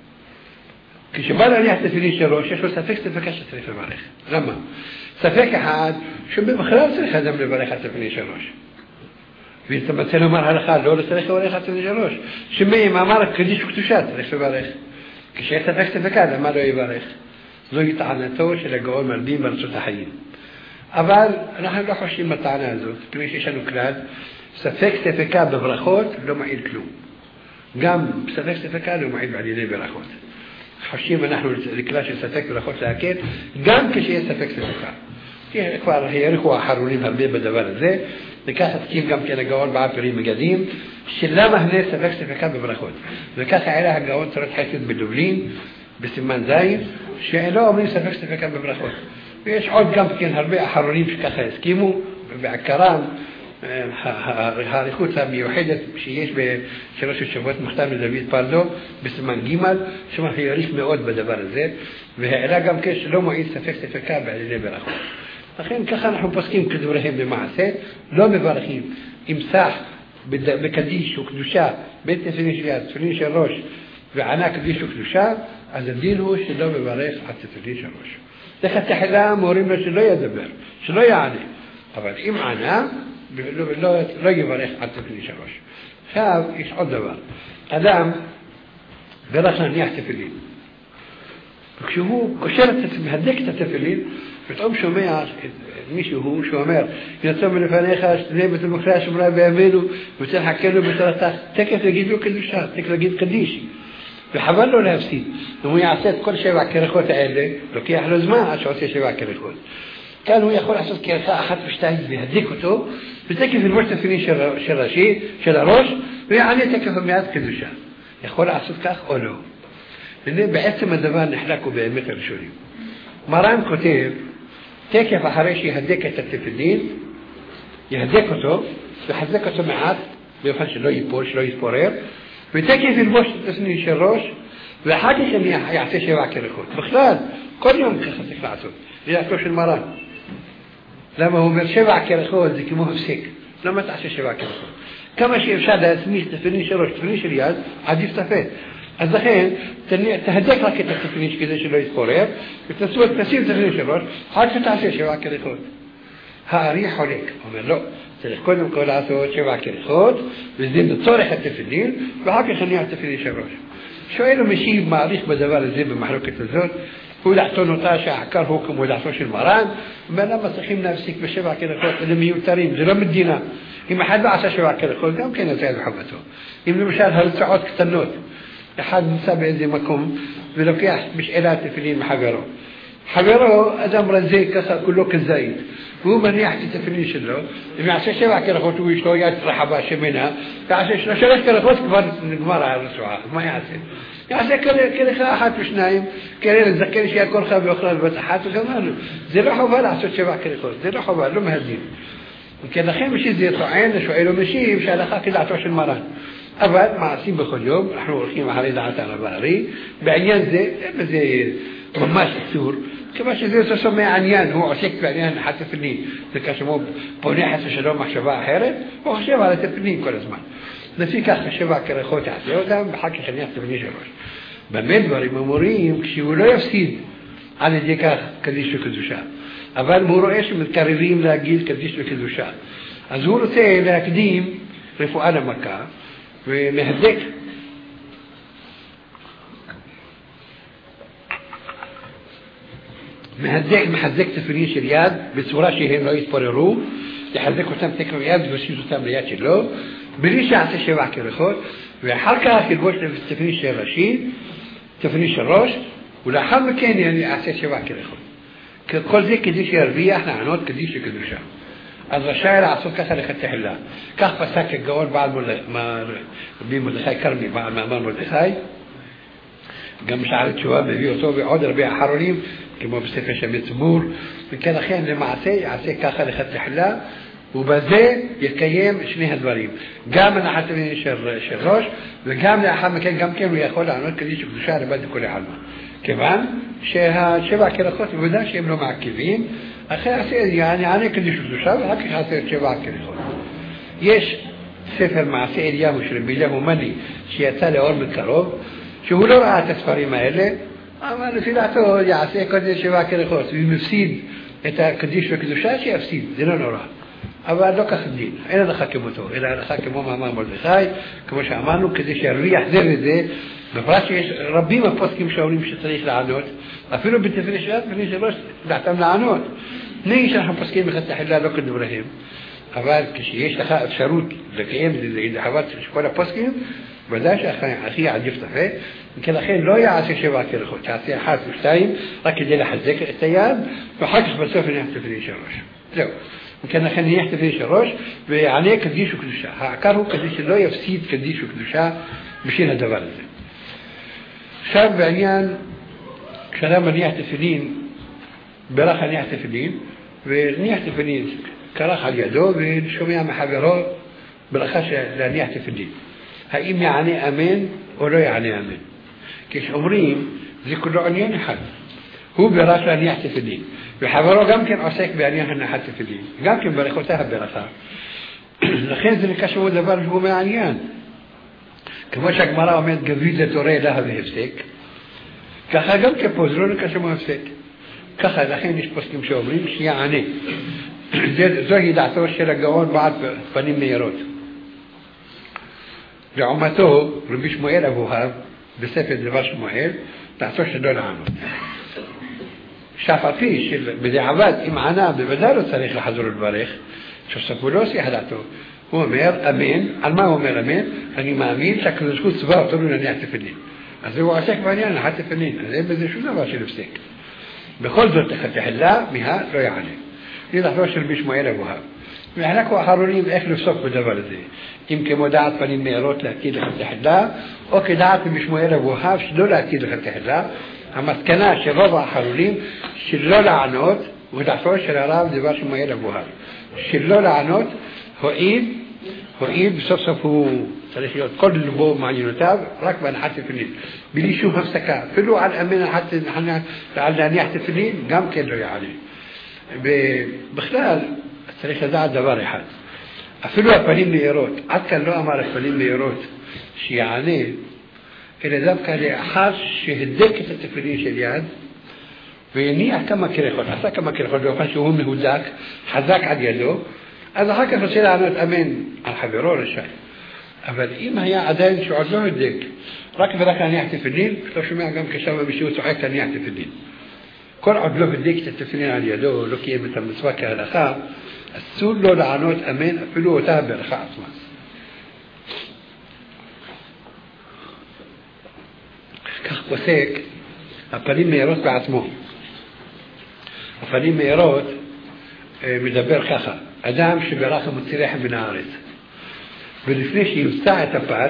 Speaker 1: כשבא להניח תפילין של ראש, יש לו ספק ספקה שצריך לברך. למה? ספק אחד, שבכלל צריך אדם לברך התפילין של ראש. ואתה מצא לומר הלכה, לא צריך לברך התפילין של ראש. שמאים אמר קדיש וקדושה, צריך לברך. כשיש ספק ספקה, למה לא יברך? זוהי טענתו של הגאון מלבין בארצות החיים. אבל אנחנו לא חושבים בטענה הזאת, כפי שיש לנו כלל, ספק ספקה בברכות לא מעיל כלום. גם ספק ספקה לא מעיל בענייני ברכות. חושבים אנחנו לכלל של ספק ברכות להקל, גם כשיש ספק ספקה. כי כבר העריכו האחרונים הרבה בדבר הזה, וכך הסכים גם כן הגאון בעפירים מגדים, שלמה הנה ספק ספקה בברכות. וכך העלה הגאון צורת חסד בדובלין, בסימן זין, שלא אומרים ספק ספקה בברכות. ויש עוד גם כן הרבה אחרונים שככה הסכימו, ובעקרם, העריכות המיוחדת שיש בשלוש השבועות מכתב לדוד פרדו בסימן ג' שמה העריך מאוד בדבר הזה, והעלה גם כן שלא מועיל ספק ספקה בענייני ברכות. לכן ככה אנחנו פוסקים כדבריהם במעשה, לא מברכים. אם סח בקדיש וקדושה, בין תפילין של יד, תפילין של ראש, וענה קדיש וקדושה, אז הדין הוא שלא מברך על תפילין של ראש. לכתחילה אומרים לו שלא ידבר, שלא יענה. אבל אם ענה, לא יברך על תפילין של ראש. עכשיו יש עוד דבר. אדם ברך להניח תפילין. וכשהוא קושר מהדק את התפילין, פתאום שומע מישהו שאומר, יצא מלפניך שתנאי בתמוכרי השמרה בימינו, וצריך לחכה לו בתורתך, תקף להגיד לו קדושה, תקף להגיד קדיש. וחבל לו להפסיד. אם הוא יעשה את כל 7 קרחות האלה, לוקח לו זמן עד שעושה 7 קרחות. כאן הוא יכול לעשות קרחה 1 ו2 והדק אותו, ותקף ללבוש תפילין של הראש, ויענה תקף מיד קדושה. יכול לעשות כך או לא. הנה בעצם הדבר נחלק הוא באמת הראשונים. מרן כותב, תקף אחרי שיהדק את התפילין, יהדק אותו, וחזק אותו מעט, באופן שלא ייפול, שלא יתפורר, ותקף ללבוש את התפילין של ראש, ואחר כך אני יעשה 7 קרחות. בכלל, כל יום ככה צריך לעשות. זה דעתו של מרן. למה הוא אומר 7 קרחות זה כמו הפסק. למה תעשה 7 קרחות? כמה שאפשר להסמיך תפילין של ראש, תפילין של יד, עדיף תפל. אז לכן, תהדק רק את התפילין כדי שלא יתפורר, ותשים תפילין של ראש, עד שתעשה 7 קרחות. הארי חולק, אומר לא, צריך קודם כל לעשות 7 קרחות, וזה לצורך התפילין, ואחר כך אני התפילין של ראש. שואל ומשיב מעריך בדבר הזה במחלוקת הזאת, הוא דעתו נוטה שהעקר הוא כמו דעתו של מרן, ולמה צריכים להפסיק בשבע קרחות, אלה מיותרים, זה לא מדינה. אם אחד לא עשה שבע קרחות, גם כן עשה את חובתו. אם למשל הרצועות קטנות, אחד נמצא באיזה מקום ולוקח משאלה תפילין מחברו. חברו אדם רזה ככה כולו כזית, והוא מניח את התפילין שלו, אם יעשה שבע קרחות הוא יש לו יד רחבה שמנה, יעשה שלוש קרחות כבר נגמר הרצועה, מה יעשה? יעשה קרחה אחת ושניים, כדי לזכר שיהיה כל חב ואוכלה לבת אחת וגמרנו. זה לא חובה לעשות שבע קרחות, זה לא חובה, לא מהדין. וכן לכן מי שזה טוען, שואל ומשיב שהלכה כדעתו של מרן. אבל מעשים בכל יום, אנחנו הולכים אחרי דעת הרבה הרי, בעניין זה, זה ממש איסור, כמה שזה יותר שומע עניין, הוא עוסק בעניין התפילין, זה כאשר הוא פונה חס ושלום מחשבה אחרת, הוא חושב על התפילין כל הזמן. לפי כך שבע קרחות יעשה אותם, ואחר כך יניח תפילין שלוש. באמת דברים אמורים, כשהוא לא יפסיד על ידי כך קדיש וקדושה, אבל הוא רואה שמתקרבים להגיד קדיש וקדושה, אז הוא רוצה להקדים רפואה למכה, ומהדק מחזק תפילין של יד בצורה שהם לא יתפוררו, לחזק אותם תקרב יד ולהושיב אותם ליד שלו, בלי שעשה שבע קרחות, ואחר כך ילבוש תפילין של ראשי, תפילין של ראש, ולאחר מכן יעשה שבע קרחות. כל זה כדי שירוויח לענות קדיש וקדושה. אז רשאי לעשות ככה לכתחילה. כך פסק הגאון בעל רבי מרדכי כרמי, בעל מאמר מרדכי, גם שער התשובה מביא אותו ועוד הרבה אחרונים, כמו בספר שמזמור, וכן לכן למעשה יעשה ככה לכתחילה, ובזה יקיים שני הדברים, גם הנחת של ראש, וגם לאחר מכן גם כן הוא יכול לענות קדיש וקדושה לבד לכולי עלמא. כיוון שהשבע קרחות בוודאי שהם לא מעכבים, אחרי יענה קדיש וקדושה ואחר כך יעשה את שבע קרחות. יש ספר מעשה אליהו של רבי אליהו מני שיצא לאור מקרוב, שהוא לא ראה את הספרים האלה, אבל לפי דעתו יעשה קדיש שבע קרחות, ואם יפסיד את הקדיש וקדושה שיפסיד, זה לא נורא. אבל לא כך דין, אין הלכה כמותו, אלא הלכה כמו מאמר מרדכי, כמו שאמרנו, כדי שירוויח זה וזה, בפרט שיש רבים הפוסקים שאומרים שצריך לענות, אפילו בתפילין של יד ותפילין של ראש דעתם לענות. נהי שאנחנו פוסקים לכתחילה לא כדבריהם, אבל כשיש לך אפשרות לקיים את זה לחוות של כל הפוסקים, ודאי שהכי עדיף תפה, וכן לכן לא יעשה שבע קרחות, יעשה אחת ושתיים, רק כדי לחזק את היד, ואחר כך בסוף נהיה תפילין של ראש. זהו. וכן לכן נהיה תפילין של ראש, ויענה קדיש וקדושה. העיקר הוא כדי שלא יפסיד קדיש וקדושה בשביל הדבר הזה. עכשיו בעניין, כשאדם מניח תפילין, ברח הניח תפילין, וניח תפילין קרח על ידו, ושומע מחברו ברכה להניח תפילין. האם יענה אמן או לא יענה אמן? כשאומרים, זה כולו עניין אחד. הוא ברח להניח תפילין, וחברו גם כן עוסק בעניין הנחת תפילין, גם כן ברכותיו ברכה. לכן זה נקרא שהוא דבר שהוא מעניין. כמו שהגמרא אומרת גביד לתורה לה והפסק, ככה גם כפה זה לא נקרא שהוא הפסק. ככה לכן יש פוסקים שאומרים שיענה. זוהי דעתו של הגאון בעל פנים מהירות. לעומתו רבי שמואל אבוהב בספר דבר שמואל דעתו שלא לענות. שאף על פי שבדיעבד אם ענה בוודאי לא צריך לחזור לברך, שספו לא עושה דעתו. הוא אומר אמן. על מה הוא אומר אמן? אני מאמין שהקדוש ברוך הוא צבא אותו להניח תפילין. אז הוא עוסק בעניין להניח תפילין, אז אין בזה שום דבר של הפסק. בכל זאת לכתחילה מה לא יענה. זה דעתו של רבי שמואל אבוהב. והחלקו האחרונים איך לפסוק בדבר הזה, אם כמו דעת פנים מהירות להטיל לכתחילה, או כדעת רבי שמואל אבוהב שלא להטיל לכתחילה. המסקנה של רוב האחרונים שלא לענות, ודעתו של הרב דבר שמואל אבוהב, שלא לענות, הועיל בסוף סוף הוא צריך להיות כל לבו מעניינותיו רק בהנחת תפילין, בלי שום הפסקה, אפילו על אמן על להניח תפילין גם כן לא יענה. בכלל צריך לדעת דבר אחד, אפילו הפנים מהירות, עד כאן לא אמר הפנים מהירות שיענה, אלא דווקא לאחר שהדק את התפילין של יד והניח כמה קרחות, עשה כמה קרחות באופן שהוא מהודק, חזק עד ידו, אז אחר כך רוצה לענות אמן על חברו רשאי. אבל אם היה עדיין שעוד לא הדק, רק ורק להניח תפילין, לא שומע גם כשם מישהו צוחק להניח תפילין. כל עוד לא הדק את התפילין על ידו, לא קיים את המצווה כהלכה, אסור לו לענות אמן אפילו אותה ברכה עצמה. כך פוסק הפנים מאירות בעצמו. הפנים מאירות מדבר ככה, אדם שברך מוציא לחם מן הארץ, ולפני שיוצא את הפת,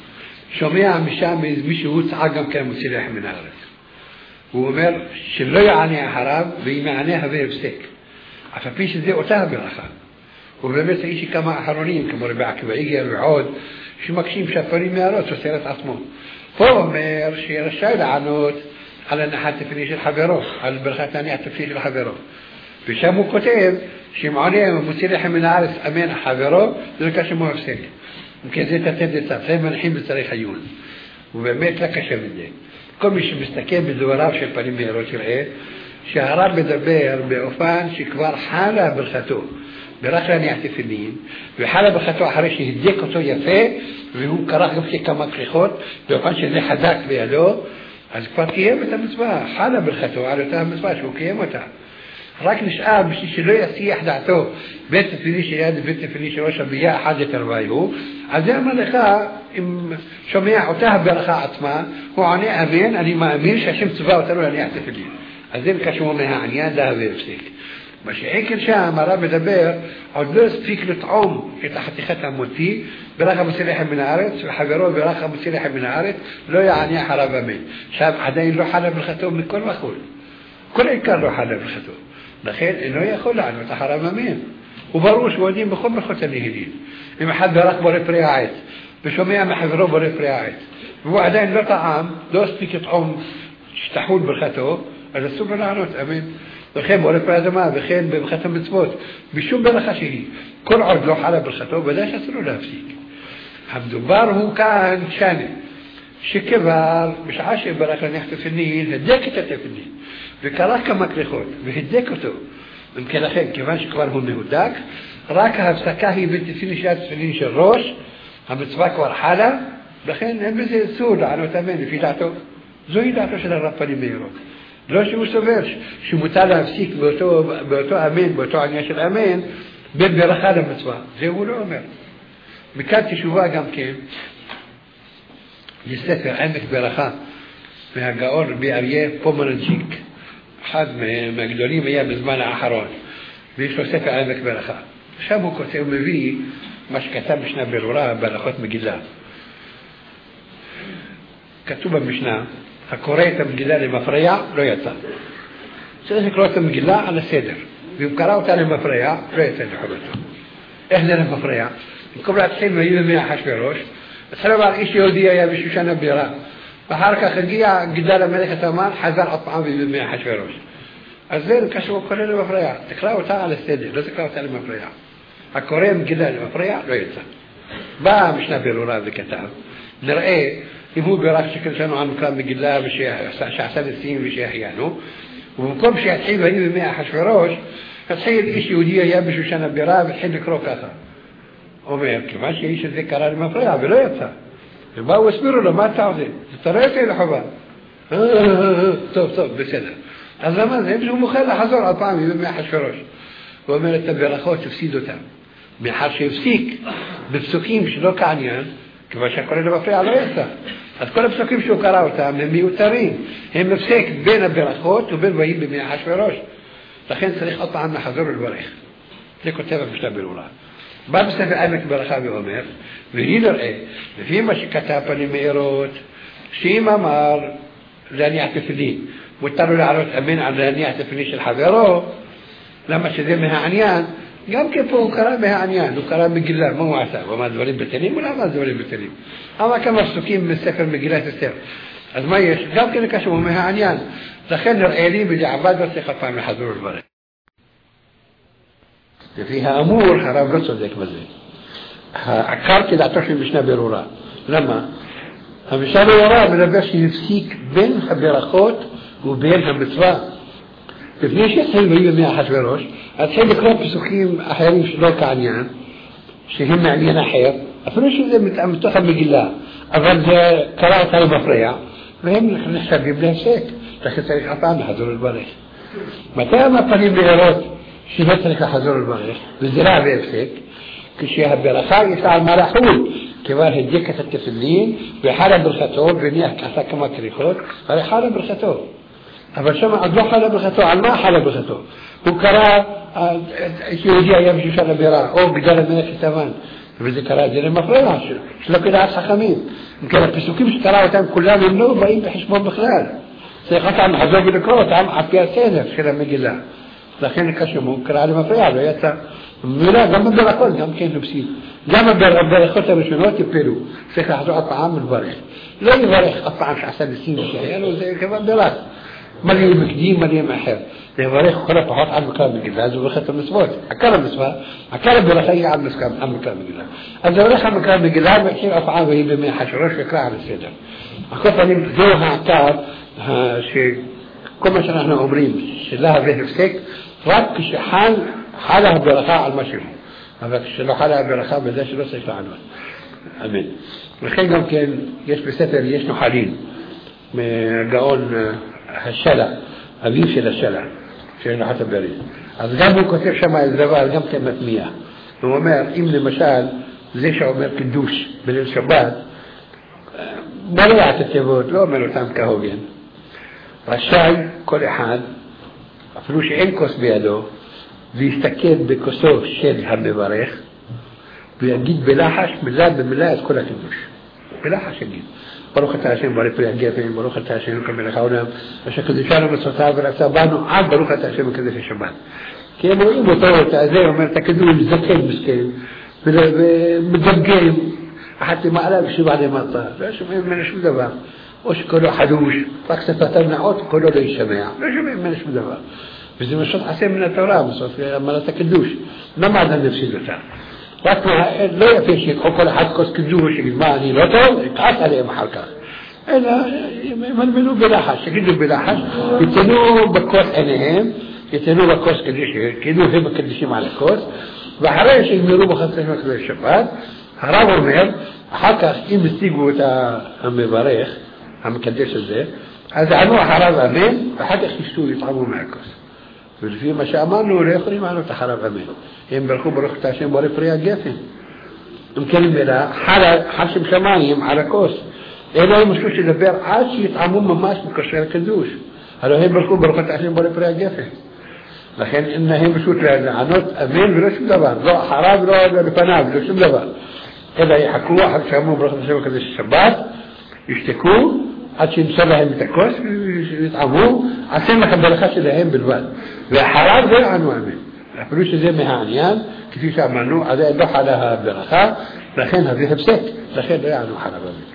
Speaker 1: שומע משם מישהו צעק גם כן מוציא לחם מן הארץ. הוא אומר שלא יענה אחריו, ואם יענה הווה הפסק. אף על פי שזה אותה הברכה. ובאמת יש כמה אחרונים, כמו רבי עקיבא איגר ועוד, שמקשים שהפנים מאירות סותר את עצמו. פה אומר שרשאי לענות על הנחת תפילין של חברו, על ברכת להניח תפילין של חברו. ושם הוא כותב שאם עונה מוציא לחם מן הארץ אמן חברו, זה לא קשה מו הפסק. וכן זה תתן לצד, זה מנחים בצריך עיון. ובאמת לא קשה מזה. כל מי שמסתכל בדבריו של פנים מאירות יראה שהרב מדבר באופן שכבר חלה ברכתו. ברך להניח תפילין, וחלה ברכתו אחרי שהדק אותו יפה, והוא קרח גם כמה כריכות, באופן שזה חזק בידו, אז כבר קיים את המצווה, חלה ברכתו על אותה המצווה שהוא קיים אותה. רק נשאר בשביל שלא יסיח דעתו בית תפילין של יד ובית תפילין של ראש הבייה אחד יתרוויו, אז זה אומר לך, אם שומע אותה הברכה עצמה, הוא עונה אמן, אני מאמין שהשם צווה אותנו להניח תפילין. אז זה קשור מהעניין דה והפסיק. מה שחקר שם הרב מדבר, עוד לא הספיק לטעום את החתיכת המוציא, ברכה מוציא לחם מן הארץ, וחברו ברכה מוציא לחם מן הארץ, לא יענה אחריו אמן. שם עדיין לא חלה ברכתו מכל וכל. כל עיקר לא חלה ברכתו. לכן אינו יכול לענות אחריו אמן. וברור שעודים בכל ברכות הנהילים. אם אחד ברך בורא פרי העץ, ושומע מחברו בורא פרי העץ, והוא עדיין לא טעם, לא הספיק לטעום שתחול ברכתו, אז אסור לו לענות אמן. וכן בורא פרי האדמה, וכן בברכת המצוות, בשום ברכה שהיא. כל עוד לא חלה ברכתו, ודאי שאסור לו להפסיק. המדובר הוא כאן שנה, שכבר בשעה שברך להניח תפילין, הדק את התפילין, וקרח כמה כריכות, והדק אותו. וכן לכן, כיוון שכבר הוא מהודק, רק ההפסקה היא בתפילין של תפילין של ראש, המצווה כבר חלה, לכן אין בזה אסור לענות אמן לפי דעתו. זוהי דעתו של הרב פנים מאירות. לא שהוא סובר שמותר להפסיק באותו אמן, באותו עניין של אמן, בין ברכה למצווה. זה הוא לא אומר. מכאן תשובה גם כן, לספר עמק ברכה, מהגאון רבי אריה פומרנצ'יק, אחד מהגדולים היה בזמן האחרון, ויש לו ספר עמק ברכה. שם הוא כותב, הוא מביא מה שכתב משנה ברורה בהלכות מגילה. כתוב במשנה, הקורא את המגילה למפרע לא יצא. צריך לקרוא את המגילה על הסדר. ואם קרא אותה למפרע, לא יצא לחובתו. איך זה למפרע? במקום להתחיל בימי אחשוורוש, התחיל לומר איש יהודי היה בשושן הבירה. ואחר כך הגיע גידל המלך התימן, חזר עוד פעם בימי אחשוורוש. אז זה קשור קורא למפרע. תקרא אותה על הסדר, לא תקרא אותה למפרע. הקורא מגילה למפרע לא יצא. באה המשנה ברורה וכתב, נראה אם הוא בירך שקרשנו על מקרא מגילה ושעשה ניסים ושהחיינו, ובמקום שיתחיל בימי אחשוורוש, התחיל איש יהודי היה בשושן הבירה והתחיל לקרוא ככה. אומר, כיוון שהאיש הזה קרא למפרע ולא יצא. ובאו הסבירו לו, מה אתה עושה? תראה אותי לחובה. טוב, בסדר. אז למה זה? הוא מוכן לחזור על פעם בימי אחשוורוש. הוא אומר את הברכות, תפסיד אותם. מאחר שהפסיק בפסוקים שלא כעניין, כיוון שהקורא למפרע לא יצא. אז כל הפסוקים שהוא קרא אותם הם מיותרים. הם מפסק בין הברכות ובין באים בימי אחשוורוש. לכן צריך עוד פעם לחזור ולברך. זה כותב המשנה ברורה. בא בספר עמק ברכה ואומר, והיא נראה, לפי מה שכתב פנים מאירות, שאם אמר להניח תפילין, מותר לו לעלות אמן על להניח תפילין של חברו, למה שזה מהעניין, גם כן פה הוא קרא מהעניין, הוא קרא מגילה, מה הוא עשה? הוא אמר דברים בטלים, הוא לא אמר דברים בטלים. אמר כמה פסוקים מספר מגילת אסתר. אז מה יש? גם כן קשור מהעניין. לכן נראה לי בדיעבד לא צריך פעם לחזור ולברך. לפי האמור, הרב לא צודק בזה. העקר כדעתו של משנה ברורה. למה? המשנה ברורה מדבר שהפסיק בין הברכות ובין המצווה. לפני שהתחיל בימי אחשוורוש, התחיל לקרוא פסוקים אחרים שלא כעניין, שהם מעניין אחר, אפילו שזה מתוך המגילה, אבל זה קרא אותה למפריע, והם נחשבים להפסק, לכן צריך הפעם לחזור לברך. מתי המפנים להראות שלא צריך לחזור לברך, וזה לא בהפסק, כשהברכה יש לה על מה לחול, כיוון הדק את התפילין, וחלה ברכתו, וניח כעשה כמה כריכות, הרי חלה ברכתו. אבל שם עוד לא חלה ברכתו, על מה חלה ברכתו? הוא קרא, יהודי היה בשישה לבירה, או גדל המלך כתבן, וזה קרא את זה למפריע, שלא כדעת חכמים. מכן הפסוקים שקרא אותם כולם הם לא באים בחשבון בכלל. צריך אותם לחזור ולקרוא אותם על פי הסדר של המגילה. לכן כשם הוא קרא למפריע, לא יצא. ומילה, גם בברכות, גם כן נפסיד. גם בברכות הראשונות יפלו. צריך לחזור עוד פעם ולברך. לא יברך עוד פעם שעשה ניסים שהיה לו, זה כבר ברך. מלא מקדים, מלא מאחר. לברך כל הפחות על מקרא מגילה, זה ברכת המצוות. עיקר המצווה, עיקר הברכה היא על מקרא מגילה. אז זה ברך על מקרא מגילה, והשאיר אף פעם והיא במאה חשרוש וקרא על הסדר. הכל פעמים, זהו העיקר, שכל מה שאנחנו אומרים, שלה והפסק, רק כשחלה הברכה על משהו. אבל כשלא חלה הברכה, בזה שלא צריך לענות. אמן. לכן גם כן, יש בספר, יש נוחלין, מהגאון השלה, אביו של השלה, של נחת הברית. אז גם הוא כותב שם איזה דבר, גם כן מטמיע. הוא אומר, אם למשל, זה שאומר קידוש בליל שבת, בלע את התיבות, לא אומר אותם כהוגן. רשאי כל אחד, אפילו שאין כוס בידו, ויסתכל בכוסו של המברך, ויגיד בלחש, מילה במילה את כל הקידוש. בלחש יגיד. ברוך אתה השם בורא פרי הגפן, ברוך אתה השם מקמל העולם, אשר קדשנו מצוותיו ורצה בנו עד ברוך אתה השם מקדש השבת. כי הם רואים אותו, את זה אומר, את הקידוש, זקן מסכן, ומגמגם, אחת למעלה ושבעה למטה, לא שומעים ממנו שום דבר. או שכולו חדוש, רק שפתיו נעות, כולו לא יישמע, לא שומעים ממנו שום דבר. וזה משהו עשה מן התורה, בסוף מלאת הקדוש. למה אדם נפסיד אותה? רק לא יפה שיקחו כל אחד כוס קידוש, שיגיד מה אני לא טוב, יתעס עליהם אחר כך. אלא ימלמלו בלחש, יגידו בלחש, יתנו בכוס עיניהם, יתנו בכוס קדיש, כאילו הם מקדישים על הכוס, ואחרי שיגמרו בחצי מקדש שבת, הרב אומר, אחר כך אם השיגו את המברך, המקדש הזה, אז ענו אחריו אמן, ואחר כך ישתו יטעמו מהכוס. ולפי מה שאמרנו, לא יכולים לענות אחריו אמן. הם ברכו ברוך את השם בורא פרי הגפן. אם כן מילה, חל שם שמיים על הכוס. אלא הם משהו שדבר עד שיטעמו ממש מקשר הקדוש. הלוא הם ברכו ברוך את השם בורא פרי הגפן. לכן הם פשוט לענות אמן ולא שום דבר. לא אחריו ולא לפניו, לא שום דבר. אלא יחכו אחר שאמרו ברוך את השם בקדש שבת, ישתקו, עד שימצא להם את הכוס ויתעמו, עשם לך ברכה שלהם בלבד. ואחריו זה ענו אמן. אפילו שזה מהעניין, כפי שאמרנו, אז לא חלה הברכה, לכן זה הפסק, לכן לא יענו חלה אמן.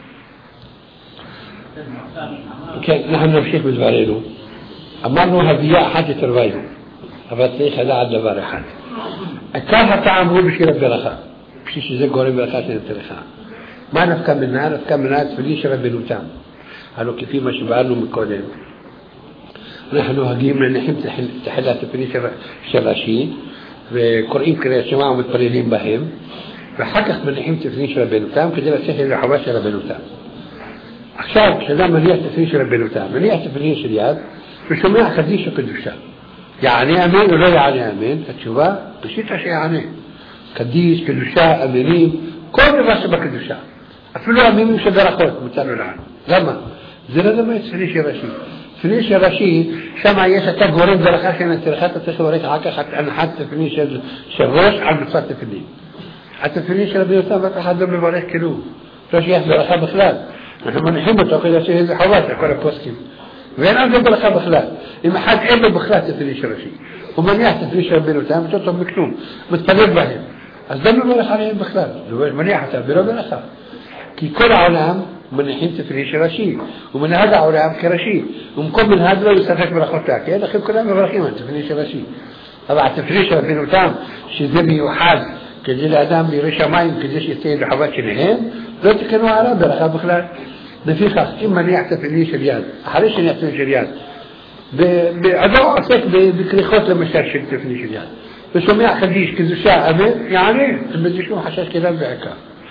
Speaker 1: כן, אנחנו נמשיך בדברנו. אמרנו הביאה אחת יתרווינו, אבל צריך לדעת דבר אחד. עיקר הטעם הוא בשביל הברכה, בשביל שזה גורם ברכה שנתרכה. מה נפקא מנה? נפקא מנה תפילין של רבנותם. הלוא כפי מה שבארנו מקודם, אנחנו נוהגים לנחים תחילת תפילין של רש"י, וקוראים קריאת שמע ומתפללים בהם, ואחר כך מניחים תפילין של רבנותם כדי לצאת לחובה של רבנותם. עכשיו, כשאדם מניח תפילין של רבנותם, מניח תפילין של יד, ושומע קדיש וקדושה. יענה אמן או לא יענה אמן? התשובה, פשיטה שיענה. קדיש, קדושה, אמינים, כל דבר שבקדושה. אפילו המינים של ברכות, מצאנו לענו. למה? זה לא דומה תפילין של רש"י. תפילין של רש"י, שם יש אתה גורם ברכה שנצליחה, אתה צריך לברך אחר כך הנחת תפילין של ראש על מצוות תפילין. התפילין של רבנותם רק אחד לא מברך כלום. לא שיש ברכה בכלל. אנחנו מניחים אותו כדי שיהיה זה חובה של כל הפוסקים. ואין על זה ברכה בכלל. אם אחד אין לו בכלל תפילין של רש"י, הוא מניח תפילין של רבנותם, ושאתה טוב מכלום, מתפלל בהם. אז לא מברך עליהם בכלל. הוא מניח אותם ולא ברכה. כי כל העולם מניחים תפילין של רש"י, ומנהג העולם כרש"י, ומקום מנהג לא יספק ברכותיה, כי לכם כולם מברכים על תפילין של רש"י. אבל התפילין של רבנותם, שזה מיוחד כדי לאדם לירא שמיים, כדי שיצא לחובת שלהם, לא תקנו עליו ברכה בכלל. לפיכך, אם מניח תפילין של יד, אחרי שניח תפילין של יד, אדם עוסק בכריכות למשל של תפילין של יד, ושומע קדיש, קדושה, אמן, יענה, אין בזה שום חשש כלל בעיקר.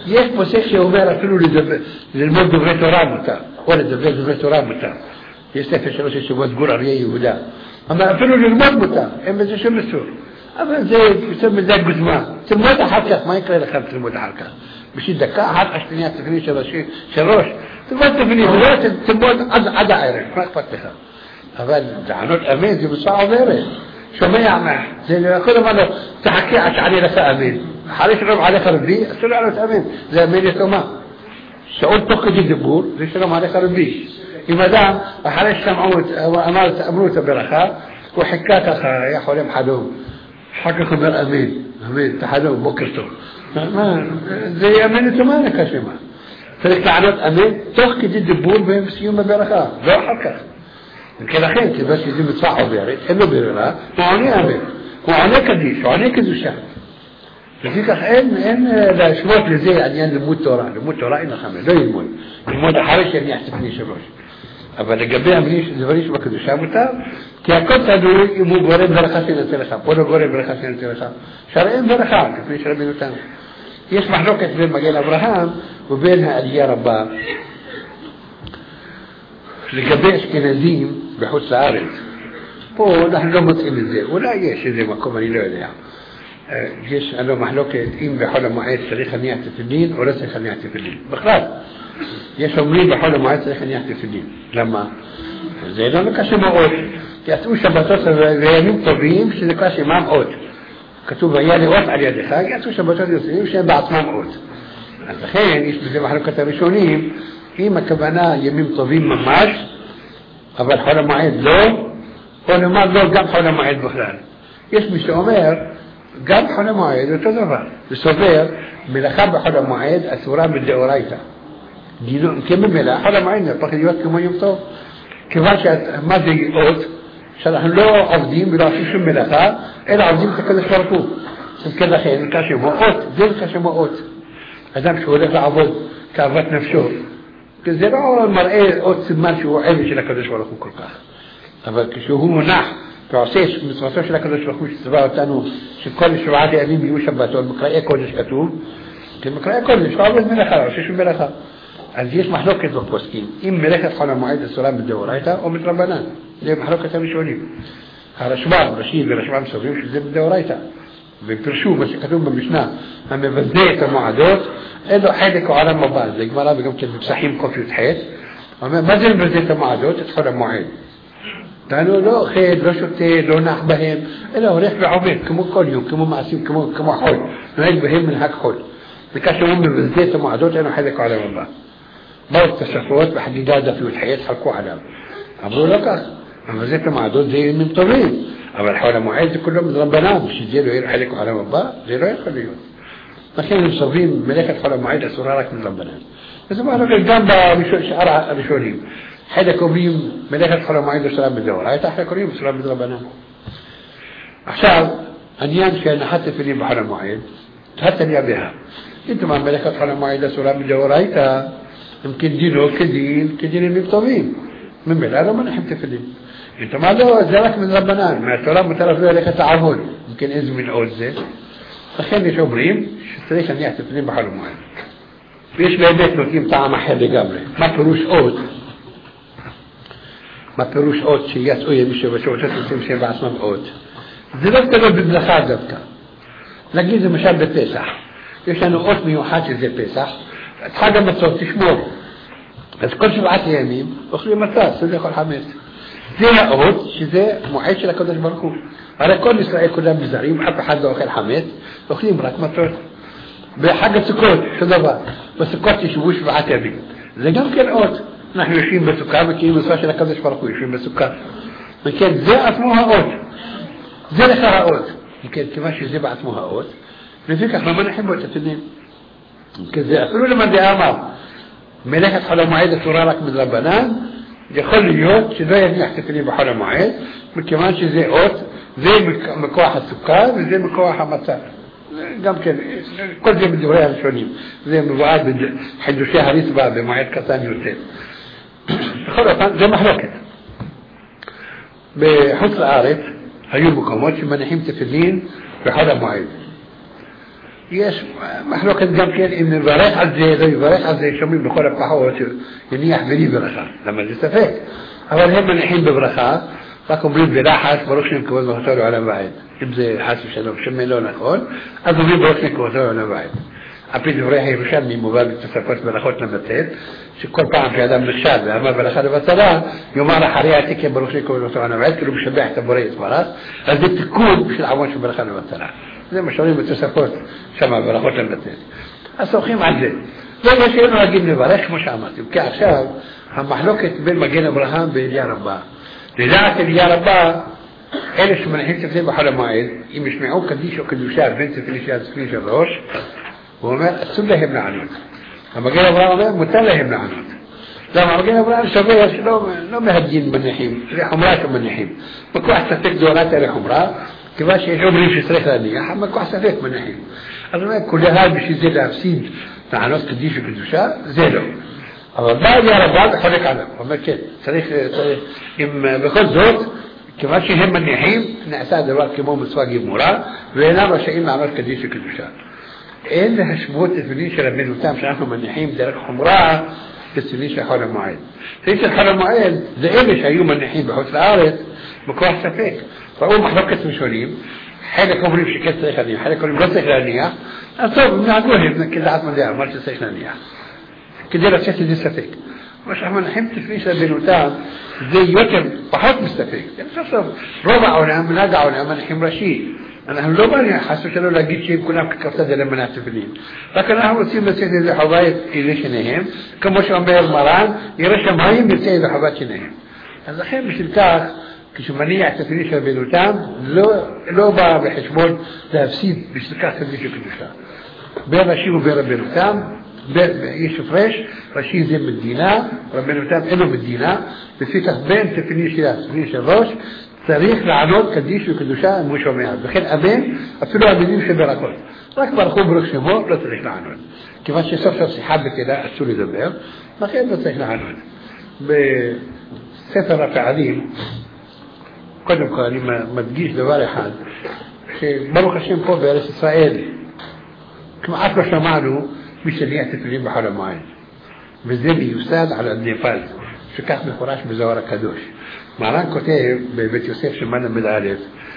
Speaker 1: יש פוסק שאומר אפילו ללמוד דברי תורה מותר, או לדבר דברי תורה מותר. יש ספר שלו ששמות גור אריה יהודה. אבל אפילו ללמוד מותר, אין בזה שום איסור. אבל זה יותר מדי גוזמה. תלמוד אחר כך, מה יקרה לך תלמוד אחר כך? בשביל דקה אחת השנייה תפני של ראש. תלמוד תפני, ולא תלמוד עד הערב, מה אכפת לך? אבל לענות אמן זה מצווה עוברת. שומע מה? זה יכול לומר לו, תחכה עד שעני לך אמן. אחרי שלום עליך רבי, אסור לענות אמן. זה אמן יתומה. שאול תוך כדי דיבור, זה שלום עליך רבי. אם אדם, אחרי אמרו את הברכה, הוא חיכה ככה, היה חולם חלום. אחר כך אומר אמן, אמן, תחלום, בוקר טוב. זה אמן יתומה נקשמה. צריך לענות אמן תוך כדי דיבור ובסיום הברכה, לא אחר כך. ולכן, כיוון שזה מצווה עוברת, אין לו ברירה, הוא עונה אמן. הוא עונה קדיש, הוא עונה קדושה. לפיכך אין להשמות לזה עניין לימוד תורה. לימוד תורה אין לך, לא ילמוד. ללמוד אחרי שאני אחספני שלוש. אבל לגבי דברים שבקדושה מותר, כי הכל תלוי אם הוא גורם ברכה שנצא לך. פה לא גורם ברכה שנצא לך. שרעים ברכה, כפי שרבים אותנו. יש מחלוקת בין מגן אברהם ובין העלייה רבה. לגבי אשכנזים בחוץ לארץ. פה אנחנו לא מוצאים את זה. אולי יש איזה מקום, אני לא יודע. יש לנו מחלוקת אם בחול המועד צריך הניח תפילין או לא צריך הניח תפילין. בכלל. יש אומרים בחול המועד צריך הניח תפילין. למה? זה לא קשה מאוד. כי יצאו שבתות וימים טובים שזה קשה מה אות. כתוב היה לאות על ידך, יצאו שבתות יוצאים שהם בעצמם אות. אז לכן יש בזה מחלוקת הראשונים, אם הכוונה ימים טובים ממש, אבל חול המועד לא, או נאמר לא גם חול המועד בכלל. יש מי שאומר, גם חול המועד אותו דבר. וסובר, מלאכה בחול המועד אסורה מדאורייתא. כי ממילא חול המועד נהפך להיות כמו יום טוב. כיוון שמה זה אות, שאנחנו לא עובדים ולא עושים שום מלאכה, אלא עובדים את הקדוש ברוך הוא. כן לכן, כשמו אות, זה כשמו אות. אדם שהולך לעבוד כאוות נפשו, זה לא מראה אות סימן שהוא עבד של הקדוש ברוך הוא כל כך. אבל כשהוא מונח ועושה מצוותו של הקדוש ברוך הוא שצבע אותנו שכל 7 ימים יהיו שבתות, מקראי קודש כתוב, כי מקראי קודש לא עובד מלאכה, עושה שום מלאכה. אז יש מחלוקת בפוסקים, אם מלאכת חול המועד אסורה מדאורייתא או מדרבנן. זה מחלוקת הראשונים. הרשב"ם, רש"י ורשב"ם סוברים שזה מדאורייתא. ופרשו מה שכתוב במשנה, המבזה את המועדות, אין לו חלק או עולם הבא. זה גמרא וגם כן בפסחים קוף י"ח. אומר, מה זה מבזה את המועדות? את חול המועד. תענו, לא אוכל, לא שותה, לא נח בהם, אלא הולך ועובד, כמו כל יום, כמו מעשים, כמו חול. נוהג בהם מנהג חול. וכאשר הוא מבזה את המועדות, אין לו חלק או עולם הבא. באו תוספות בחגיגה דף י"ח, חלקו עליו. אמרו לא כך, מבזה את המועדות זה ימים טובים. אבל חול המועד זה כולו מדרבנן, שזה לא יהיה חלק העולם הבא, זה לא יכול להיות. לכן הם סוברים, מלאכת חול המועד אסורה רק מדרבנן. וזה מחלוקת גם בשאר הראשונים. חלק אומרים, מלאכת חול המועד אסורה מדאורייתא, חלק אומרים אסורה מדרבנן. עכשיו, עניין שהנחת תפילין בחול המועד, תהתניא ביה. אם תאמר מלאכת חול המועד אסורה מדאורייתא, הם כדינו כדין ימים טובים. ממילא לא מנחים תפילין. אם תאמר לא, זה רק מדרבנן, מהתורה מותר אפילו ללכת לעבוד. אם כן איזה מין עוד זה. לכן יש אומרים שצריך להניח תפילין בחול המועד. ויש באמת נותנים טעם אחר לגמרי. מה פירוש עוד? מה פירוש עוד שיצאו ימי שבתות עושים שהם בעצמם עוד? זה לא תלוי במלאכה דווקא. נגיד למשל בפסח. יש לנו אות מיוחד שזה פסח. את חג המצות תשמור. אז כל 7 ימים אוכלים מצה, זה לאכול חמץ. זה האות שזה מועד של הקדוש ברוך הוא. הרי כל ישראל כולם מזרים, אף אחד לא אוכל חמץ, אוכלים רק מצות. בחג הסוכות, אותו דבר. בסוכות ישבו 7 ימים. זה גם כן אות. אנחנו יושבים בסוכה וכאילו מצווה של הקדוש ברוך הוא, יושבים בסוכה. וכן, זה עצמו האות. זה לך האות. וכן, כיוון שזה בעצמו האות, לפיכך לא מנחים בו את התפילין. כזה, אפילו למדעי אמר, מלאכת חול המועד אסורה רק מדרבנן, יכול להיות שלא יניח תפילין בחול המועד, מכיוון שזה אות, זה מכוח הסוכה וזה מכוח המצה. גם כן, כל זה בדברי הראשונים. זה מבואר בחידושי הריצב"א במועד קטן יותר. בכל אופן, זה מחלוקת. בחוץ לארץ היו מקומות שמניחים תפילין בחול המועד. יש מחלוקת גם כן אם נברך על זה, לא יברך על זה, שומעים בכל הפחות, יניח בלי ברכה, למה זה ספק. אבל הם מניחים בברכה, רק אומרים בלחץ, ברוך שם כבוד מלכותו לעולם ועד. אם זה חס ושלום, שמא לא נכון, אז אומרים ברוך שם כבודו לעולם ועד. על פי דברי הירושלמי מובא בתוספות ברכות ל"ט, שכל פעם שאדם נכשל ואמר ברכה לבטלה, יאמר אחריה תיקן ברוך שם כבודו לעולם ועד, כאילו משבח את הבורא יתברך, אז זה תיקון בשביל עמוד של ברכה לבטלה. זה מה שאומרים בתוספות שם ברכות ל"ט. אז סומכים על זה. זה מה שהיינו רגילים לברך, כמו שאמרתי. כי עכשיו המחלוקת בין מגן אברהם ואליה רבה. לדעת אליה רבה, אלה שמניחים תפילין בחול המועד, אם ישמעו קדיש או קדושה בין תפילין של ראש, הוא אומר, אסור להם לענות. המגן אברהם אומר, מותר להם לענות. למה המגן אברהם סובר שלא מהדין מניחים, זה חומרה שמניחים. מכוח ספק דורת אלה חומרה, כיוון שיש אומרים שצריך להניח, מכוח ספק מניחים. אז הוא אומר, כולה בשביל זה להפסיד לענות קדיש וקדושה, זה לא. אבל בא אליה רבה וחולק עליו. הוא אומר, כן, צריך, אם בכל זאת, כיוון שהם מניחים, נעשה דבר כמו מצווה גמורה, ואינם רשאים לענות קדיש וקדושה. אין להשוות תפילין של רבנותם שאנחנו מניחים דרך חומרה כתפילין של חול המועד. תפילין של חול המועד זה אלה שהיו מניחים בחוץ לארץ מכוח ספק. ראו מחלוקת ראשונים, חלק אומרים שכן צריך להניח, חלק אומרים לא צריך להניח, אז טוב, הם נהגו הם כדעת מדעה, מה שצריך להניח. כדי לצאת לזה ספק. מה שאנחנו מניחים תפילין של רבנותם זה יותר, פחות מספק. רוב העולם, מנהג העולם, מניחים ראשי. אנחנו לא באים חס ושלום להגיד שהם כולם כקפת זה למנת תפילין. רק אנחנו רוצים לצאת איזה חובה איזה שניהם, כמו שאומר מרן, ירא שמיים יצא איזה חובת שניהם. אז לכן בשביל כך, כשמניח תפילין של רבנותם, לא בא בחשבון להפסיד בשביל כך תפילין של קדושה. בין ראשי ובין רבנותם, יש הפרש, ראשי זה מדינה, רבנותם אינו מדינה, לפי כך בין תפילין של ראש, צריך לענות קדיש וקדושה כמו שומע. וכן אמן, אפילו המילים שברכות. רק ברכו ברוך שמו, לא צריך לענות. כיוון שסוף סוף שיחה בתפילה אסור לדבר, לכן לא צריך לענות. בספר הפעלים, קודם כל אני מדגיש דבר אחד, שברוך השם פה בארץ ישראל, כמעט לא שמענו מי שניח תפילין בחול המועד. וזה מיוסד על אדני פז, שכך מפורש בזוהר הקדוש. מרן כותב בבית יוסף שמען למד א',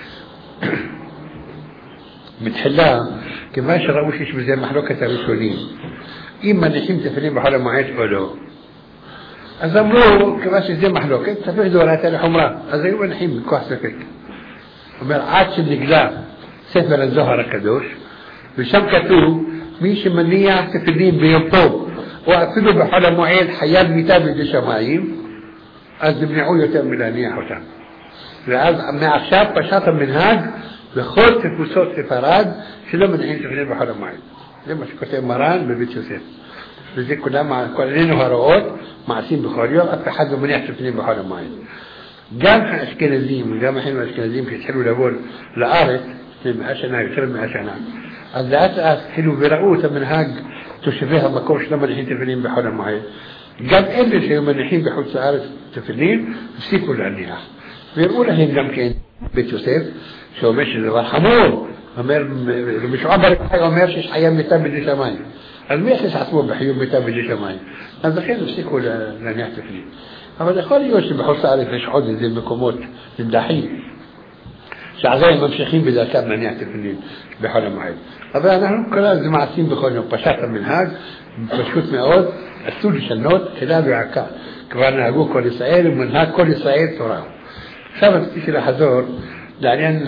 Speaker 1: מתחילה, כיוון שראו שיש בזה מחלוקת הראשונים, אם מניחים תפילין בחול המועד או לא, אז אמרו, כיוון שזה מחלוקת, ספק דורייתא לחומרה, אז היו מניחים מכוח ספק. אומר, עד שנגלה ספר הזוהר הקדוש, ושם כתוב, מי שמניח תפילין ביום טוב, או אפילו בחול המועד חייב מיתה בידי שמיים, אז נמנעו יותר מלהניח אותם. ואז מעכשיו פשט המנהג לכל תפוסות ספרד שלא מניחים תפילין בחול המועד. זה מה שכותב מרן בבית יוסף. וזה כולנו הרואות, מעשים בכל יום, אף אחד לא מניח תפילין בחול המועד. גם האשכנזים וגם אחינו האשכנזים שהתחילו לבוא לארץ, לפני 100 שנה, יותר מ100 שנה, אז לאט התחילו וראו את המנהג תושבי המקום שלא מניחים תפילין בחול המועד. גם אלה שהיו מניחים בחוץ לארץ תפילין, הפסיקו להניח. והראו להם גם כן בית יוסף, שאומר שזה דבר חמור. אומר, משוער ברכה אומר שיש חיה מיתה בידי שמיים. אז מי יכניס עצמו בחיוב מיתה בידי שמיים? אז לכן הפסיקו להניח תפילין. אבל יכול להיות שבחוץ לארץ יש עוד איזה מקומות נדחים, שעדיין ממשיכים בדרכם להניח תפילין בחול המועד. אבל אנחנו כולנו זה מעשים בכל יום, פשט המנהג, פשוט מאוד, אסור לשנות, כלה ועקה. כבר נהגו כל ישראל, ומנהג כל ישראל תורה. עכשיו רציתי לחזור לעניין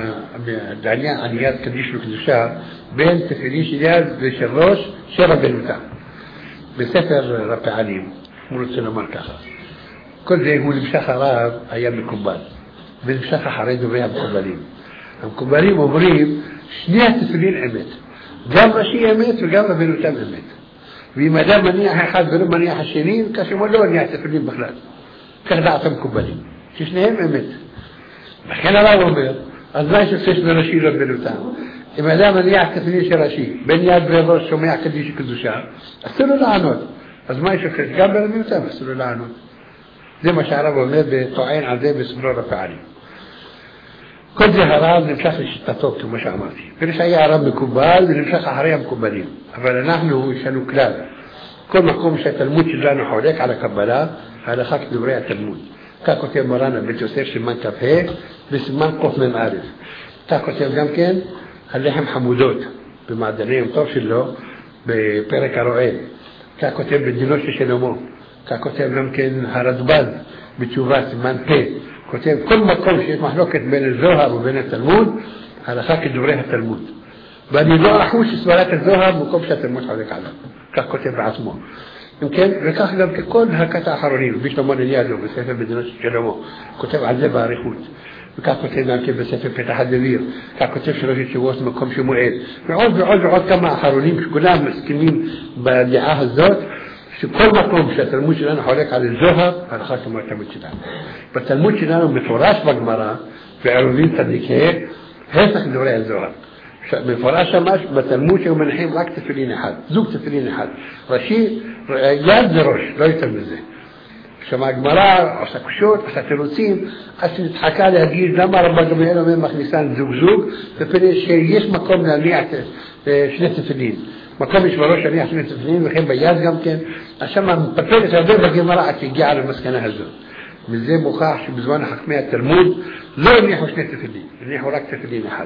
Speaker 1: עניית קדיש וקדושה, בין תפילין של יד ושל ראש של רבנותם. בספר הפעלים, הוא רוצה לומר ככה. כל זה הוא נמשך הרב היה מקובל, ונמשך אחרי דברי המקובלים. המקובלים אומרים, שני התפילין אמת. גם ראשי אמת וגם רבנותם אמת. ואם אדם מניח אחד ולא מניח השני, כשמו לא מניח תפילין בכלל. כך דעת המקובלים, ששניהם אמת. לכן הרב אומר, אז מה שפש בראשי רבנותם? אם אדם מניח תפילין של ראשי, בין יד ובין ראש שומע קדיש וקדושה, אסור לו לענות. אז מה שפש? גם ברבנותם אסור לו לענות. זה מה שהרב אומר וטוען על זה בספרו הפעלים. כל זה הרב נמשך לשיטתו, כמו שאמרתי. ויש היה הרב מקובל ונמשך אחרי המקובלים. אבל אנחנו, יש לנו כלל. כל מקום שהתלמוד שלנו חולק על הקבלה, ההלכה כדברי התלמוד. כך כותב מרן הבית יוסף סימן כ"ה וסימן קמ"א. כך כותב גם כן הלחם חמודות במעדני יום טוב שלו בפרק הרועה. כך כותב בדינו של שלמה. כך כותב גם כן הרדב"ז בתשובה סימן פ'. כותב כל מקום שיש מחלוקת בין הזוהר ובין התלמוד, ההלכה כדברי התלמוד. ואני לא אחוש סברת הזוהר במקום שהתלמוד חולק עליו. כך כותב בעצמו. כן, וכך גם ככל הקטע האחרונים, בשלמה אליהו בספר בדינו של שלמה, כותב על זה באריכות. וכך כותב גם כן בספר פתח הדביר, כך כותב שלוש ישיבות במקום שמואל, ועוד כמה אחרונים שכולם מסכימים בדעה הזאת, שכל מקום שהתלמוד שלנו חולק על הזוהר, ההלכה כמו התלמוד שלנו. בתלמוד שלנו מפורש בגמרא, ועירובין צדיקי, הפך דברי הזוהר. מפורש ממש בתלמוד שהיו מניחים רק תפילין אחד, זוג תפילין אחד. ראשי, יד וראש, לא יותר מזה. כשמה הגמרא עושה קושות, עושה תירוצים, אז נתחקה להגיד למה רבא גמליאל אומר מכניסן זוג, ופני שיש מקום להניח שני תפילין. מקום יש בראש להניח שני תפילין, וכן ביד גם כן. אז שמה מפפלת הרבה בגמרא עד שהגיעה למסקנה הזאת. וזה מוכח שבזמן חכמי התלמוד לא הניחו שני תפילין, הניחו רק תפילין אחד.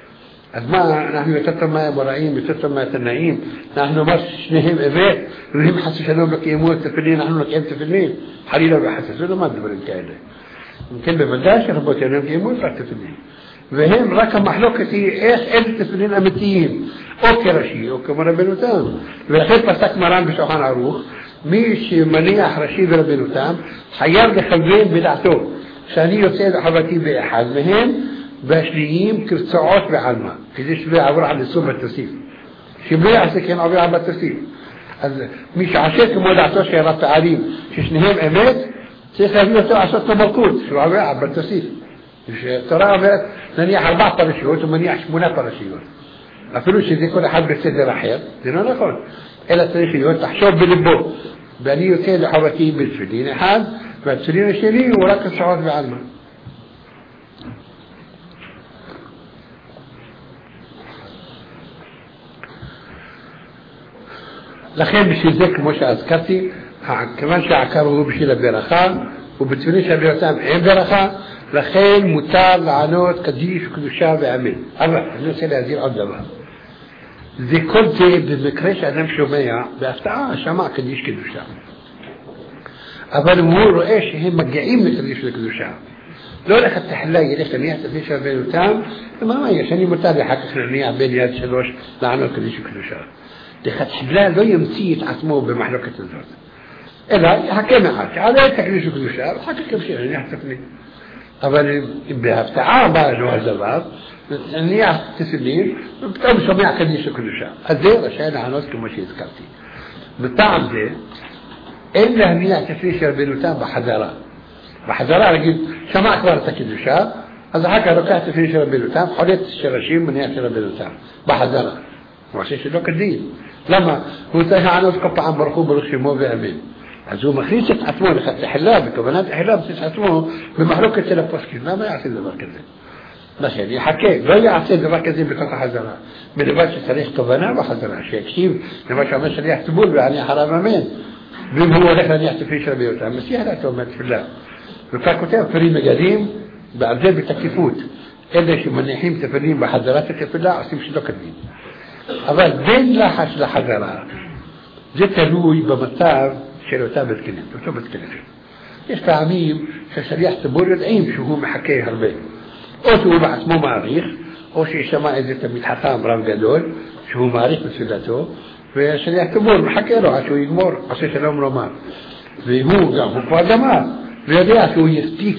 Speaker 1: אז מה, אנחנו יותר טוב מהאמוראים, יותר טוב מהתנאים, אנחנו אומר ששניהם אמת, והם חס ושלום לא קיימו את תפילין, אנחנו לא קיים תפילין, חלילה וחס, זה לא מה דברים כאלה. כן, בוודאי שרבותינו הם קיימו את התפילין, והם רק המחלוקת היא איך איזה תפילין אמיתיים, או כראשי או כרבנותם, ולכן פסק מרן בשולחן ערוך, מי שמניח ראשי ורבנותם, חייב לכוון בדעתו, שאני יוצא לחובתי באחד מהם, והשניים כרצועות בעלמא, כדי שלא יעבור על איסור בתוסיף. שלא יעשה כן עובר על בתוסיף. אז מי שעשה כמו דעתו של רב פעלים, ששניהם אמת, צריך להביא אותו לעשות לו מלכות, שהוא עובר על בתוסיף. תורה אומרת, נניח 4 פרשיות, ומניח 8 פרשיות. אפילו שזה כל אחד בסדר אחר, זה לא נכון. אלא צריך להיות, תחשוב בלבו. ואני יוצא לחובתי בתפילין אחד, והתפילין השני הוא רק כרצועות בעלמא. לכן בשביל זה, כמו שהזכרתי, כיוון שהעקר הוא בשביל הברכה, ובתפילין של בראתם אין ברכה, לכן מותר לענות קדיש וקדושה ואמן. אבל אני רוצה להזהיר עוד דבר. זה כל זה במקרה שאדם שומע, בהפתעה שמע קדיש קדושה. אבל הוא רואה שהם מגיעים לקדיש וקדושה. לא לך תחלה, ילך לניח תפילין של בראתם, ומה יש? אני מותר אחר כך לניח בין יד 3 לענות קדיש וקדושה. לכתחילה לא ימציא את עצמו במחלוקת הזאת. אלא יחכה מעט, שעלה את תקדיש וקדושה, ואחר כך ימשיך לניח תפילין. אבל בהפתעה באה לו הדבר, נניח תפילין, ופתאום שומע קדיש וקדושה. אז זה רשאי לענות כמו שהזכרתי. בטעם זה, אין להניח תפילין של רבנותם בחזרה. בחזרה להגיד, שמע כבר את הקדושה, אז אחר כך לוקח תפילין של רבנותם, חולט שרשים מניח של רבנותם, בחזרה. הוא עושה שלא כדין. למה? הוא צריך לענות כל פעם ברכו ברוך שמו ואמן. אז הוא מכניס את עצמו לתחילה, בכוונת תחילה, מכניס את עצמו במחלוקת של הפוסקים. למה יעשה דבר כזה? לכן, יחכה, לא יעשה דבר כזה בתוך החזרה. בדבר שצריך כוונה בחזרה, שיקשיב למה שאומר שליח ציבור ואני אחריו אמן. ואם הוא הולך להניח תפילין של רבנותם, מסיח דעתו מהתפילה. וכך כותב, פרי מגדים, ועל זה בתקיפות. אלה שמניחים תפילין בחזרת התפילה, עושים שלא כדין. אבל בין לחש לחזרה, זה תלוי במצב של אותה בית כנסת, אותו בית כנסת. יש פעמים ששליח ציבור יודעים שהוא מחכה הרבה. או שהוא בעצמו מעריך, או שישמע איזה תלמיד חכם רב גדול, שהוא מעריך בתפילתו, והשליח ציבור מחכה לו עד שהוא יגמור, עושה שלום לומר. והוא גם, הוא כבר גמר, ויודע שהוא יספיק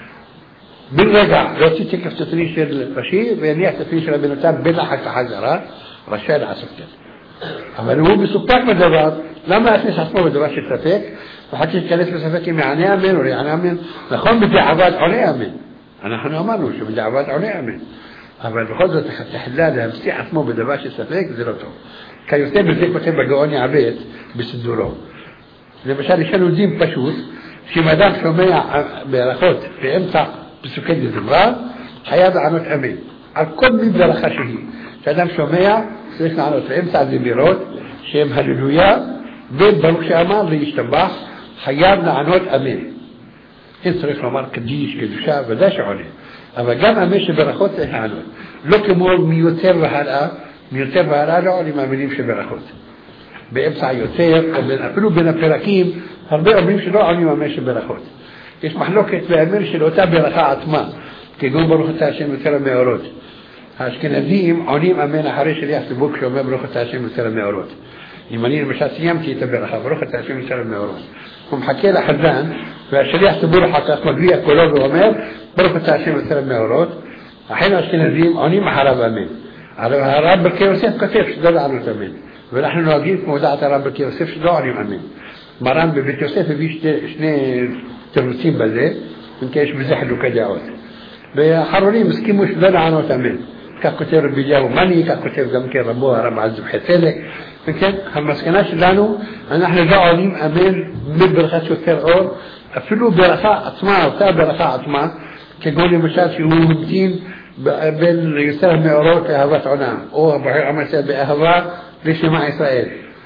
Speaker 1: בן רגע להוציא תקף תפילין של ראשי, ויניח תפילין של רבנותם בין לחש לחזרה, רשאי לעשות כן. אבל הוא מסופק בדבר, למה להכניס עצמו בדבר שספק, ואחר שתכנס בספק אם יענה אמן או לא יענה אמן, נכון בדיעבד עולה אמן. אנחנו אמרנו שבדיעבד עולה אמן. אבל בכל זאת תחילה להמציא עצמו בדבר שספק, זה לא טוב. כיוצא בזה כותב בגאון יעבד בסידורו. למשל יש לנו דין פשוט, שאם אדם שומע ברכות באמצע פסוקי דזמרה, חייב לענות אמן. על כל מי ברכה שהיא. כשאדם שומע, צריך לענות באמצע הזמירות, שהם הללויה, וברוך שאמר להשתבח, חייב לענות אמן. אין צריך לומר קדיש, קדושה, ודאי שעונה. אבל גם אמן שברכות צריך לענות. לא כמו מיותר והלאה, מיותר והלאה לא עולים המילים של ברכות. באמצע יותר, אפילו בין הפרקים, הרבה אומרים שלא עונים אמן של ברכות. יש מחלוקת באמן של אותה ברכה עצמה, כגון ברוך אתה השם יותר המאורות. האשכנזים עונים אמן אחרי שליח ציבור כשאומר ברוך אתה השם יותר המאורות. אם אני למשל סיימתי את הברכה, ברוך אתה השם יותר המאורות. הוא מחכה לחזן, והשליח ציבור אחר כך מגביע קולו ואומר ברוך אתה השם יותר המאורות. אחרי האשכנזים עונים אחריו אמן. הרב ברכי יוסף כתב שלא לענות אמן. ואנחנו נוהגים כמו דעת הרב ברכי יוסף שלא עונים אמן. מרן בבית יוסף הביא שני תירוצים בזה, יש בזה חילוקי דעות. והאחרונים הסכימו שלא לענות אמן. כך כותב רבי אליהו מני, כך כותב גם כן רבו הרב עזבחי צדק. וכן, המסקנה שלנו, אנחנו לא עונים אמן מברכת יותר אור, אפילו ברכה עצמה, אותה ברכה עצמה, כגון למשל שהוא המתין בין יותר המאורות לאהבת עולם, או הבוחר עמסה באהבה לשמע ישראל.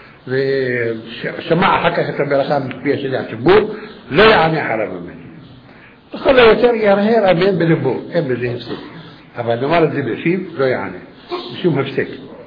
Speaker 1: ושמע אחר כך את הברכה מפי השליח ציבור, לא יענה אחריו אמן. לכל היותר ירהר אמן בלבו, אין בזה הפסק. אבל נאמר את זה בפיו, לא יענה, בשום הפסק.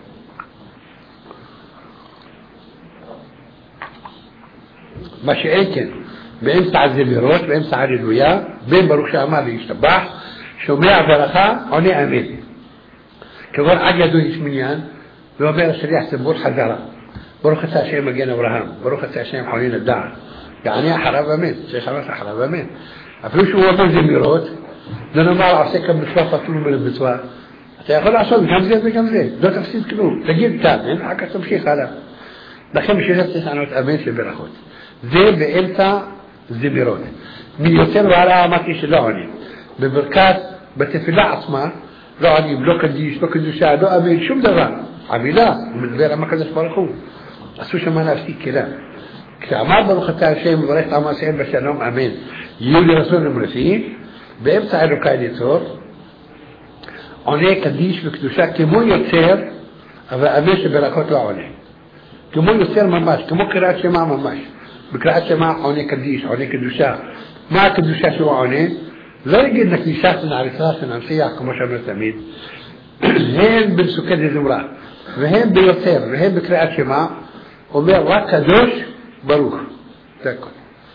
Speaker 1: מה שאין כן, באמצע הזמירות, באמצע הללויה, בין ברוך שאמר להשתבח, שומע ברכה, עונה אמן. כגון עד ידו יש מניין, ואומר השליח ציבור חזרה. ברוך אתה השם מגן אברהם, ברוך אתה השם חונן הדעת. יענה אחריו אמן, צריך לענות אחריו אמן. אפילו שהוא אומר זמירות, לא נאמר עושה כמצווה פטור מן המצווה. אתה יכול לעשות גם זה וגם זה, לא תפסיד כלום. תגיד כאן, אחר כך תמשיך הלאה. לכן בשביל זה צריך לענות אמן של ברכות. זה באמצע זמירות. מיותר ועלה אמרתי שלא עונים. בברכת, בתפילה עצמה, לא עונים, לא קדיש, לא קדושה, לא אמן, שום דבר. עמילה, הוא מדבר על הקדוש ברוך הוא. עשו שמה להפסיק כלה. כשאמר ברוך אתה השם מברך את עם ישראל בשלום אמן, יהיו לרצון ומרפאים, באמצע אלוקי ליצור, עונה קדיש וקדושה כמו יוצר, אבל אמן שברכות לא עונה. כמו יוצר ממש, כמו קריאת שמע ממש. בקריאת שמע עונה קדיש, עונה קדושה. מה הקדושה שהוא עונה? לא יגיד לקדישה שנעריכה שנמשיח כמו שאומר תמיד. הם בפסוקי דזמרה, והם ביוצר, והם בקריאת שמע, אומר רק קדוש ברוך. זה הכל.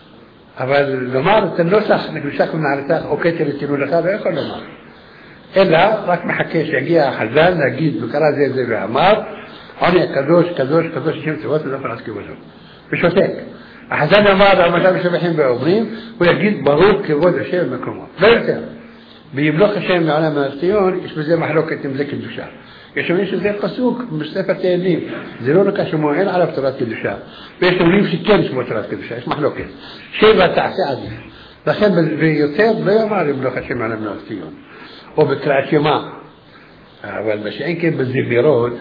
Speaker 1: אבל לומר את הנוסח לקדושה ונעריכה או כתר יתנו לך, לא יכול לומר. אלא רק מחכה שיגיע החזן להגיד וקרא זה זה ואמר, עונה קדוש, קדוש, קדוש השם צבאות ולא יכול להסכים אותו. ושותק. החזן אמר על מצב משבחים ואומרים, הוא יגיד ברוך כבוד השם במקומו. לא יותר. בימלוך השם מעולם מהציון, יש בזה מחלוקת עם זה קדושה. יש אומרים שזה פסוק בספר תהילים. זה לא נקרא שמו, אין עליו תורת קדושה. ויש אומרים שכן שמו תורת קדושה, יש מחלוקת. שבע תעשה עדיף. לכן ביותר לא יאמר ימלוך השם מעולם מהציון. או בקריאת שמע. אבל מה שאין כן בזמירות,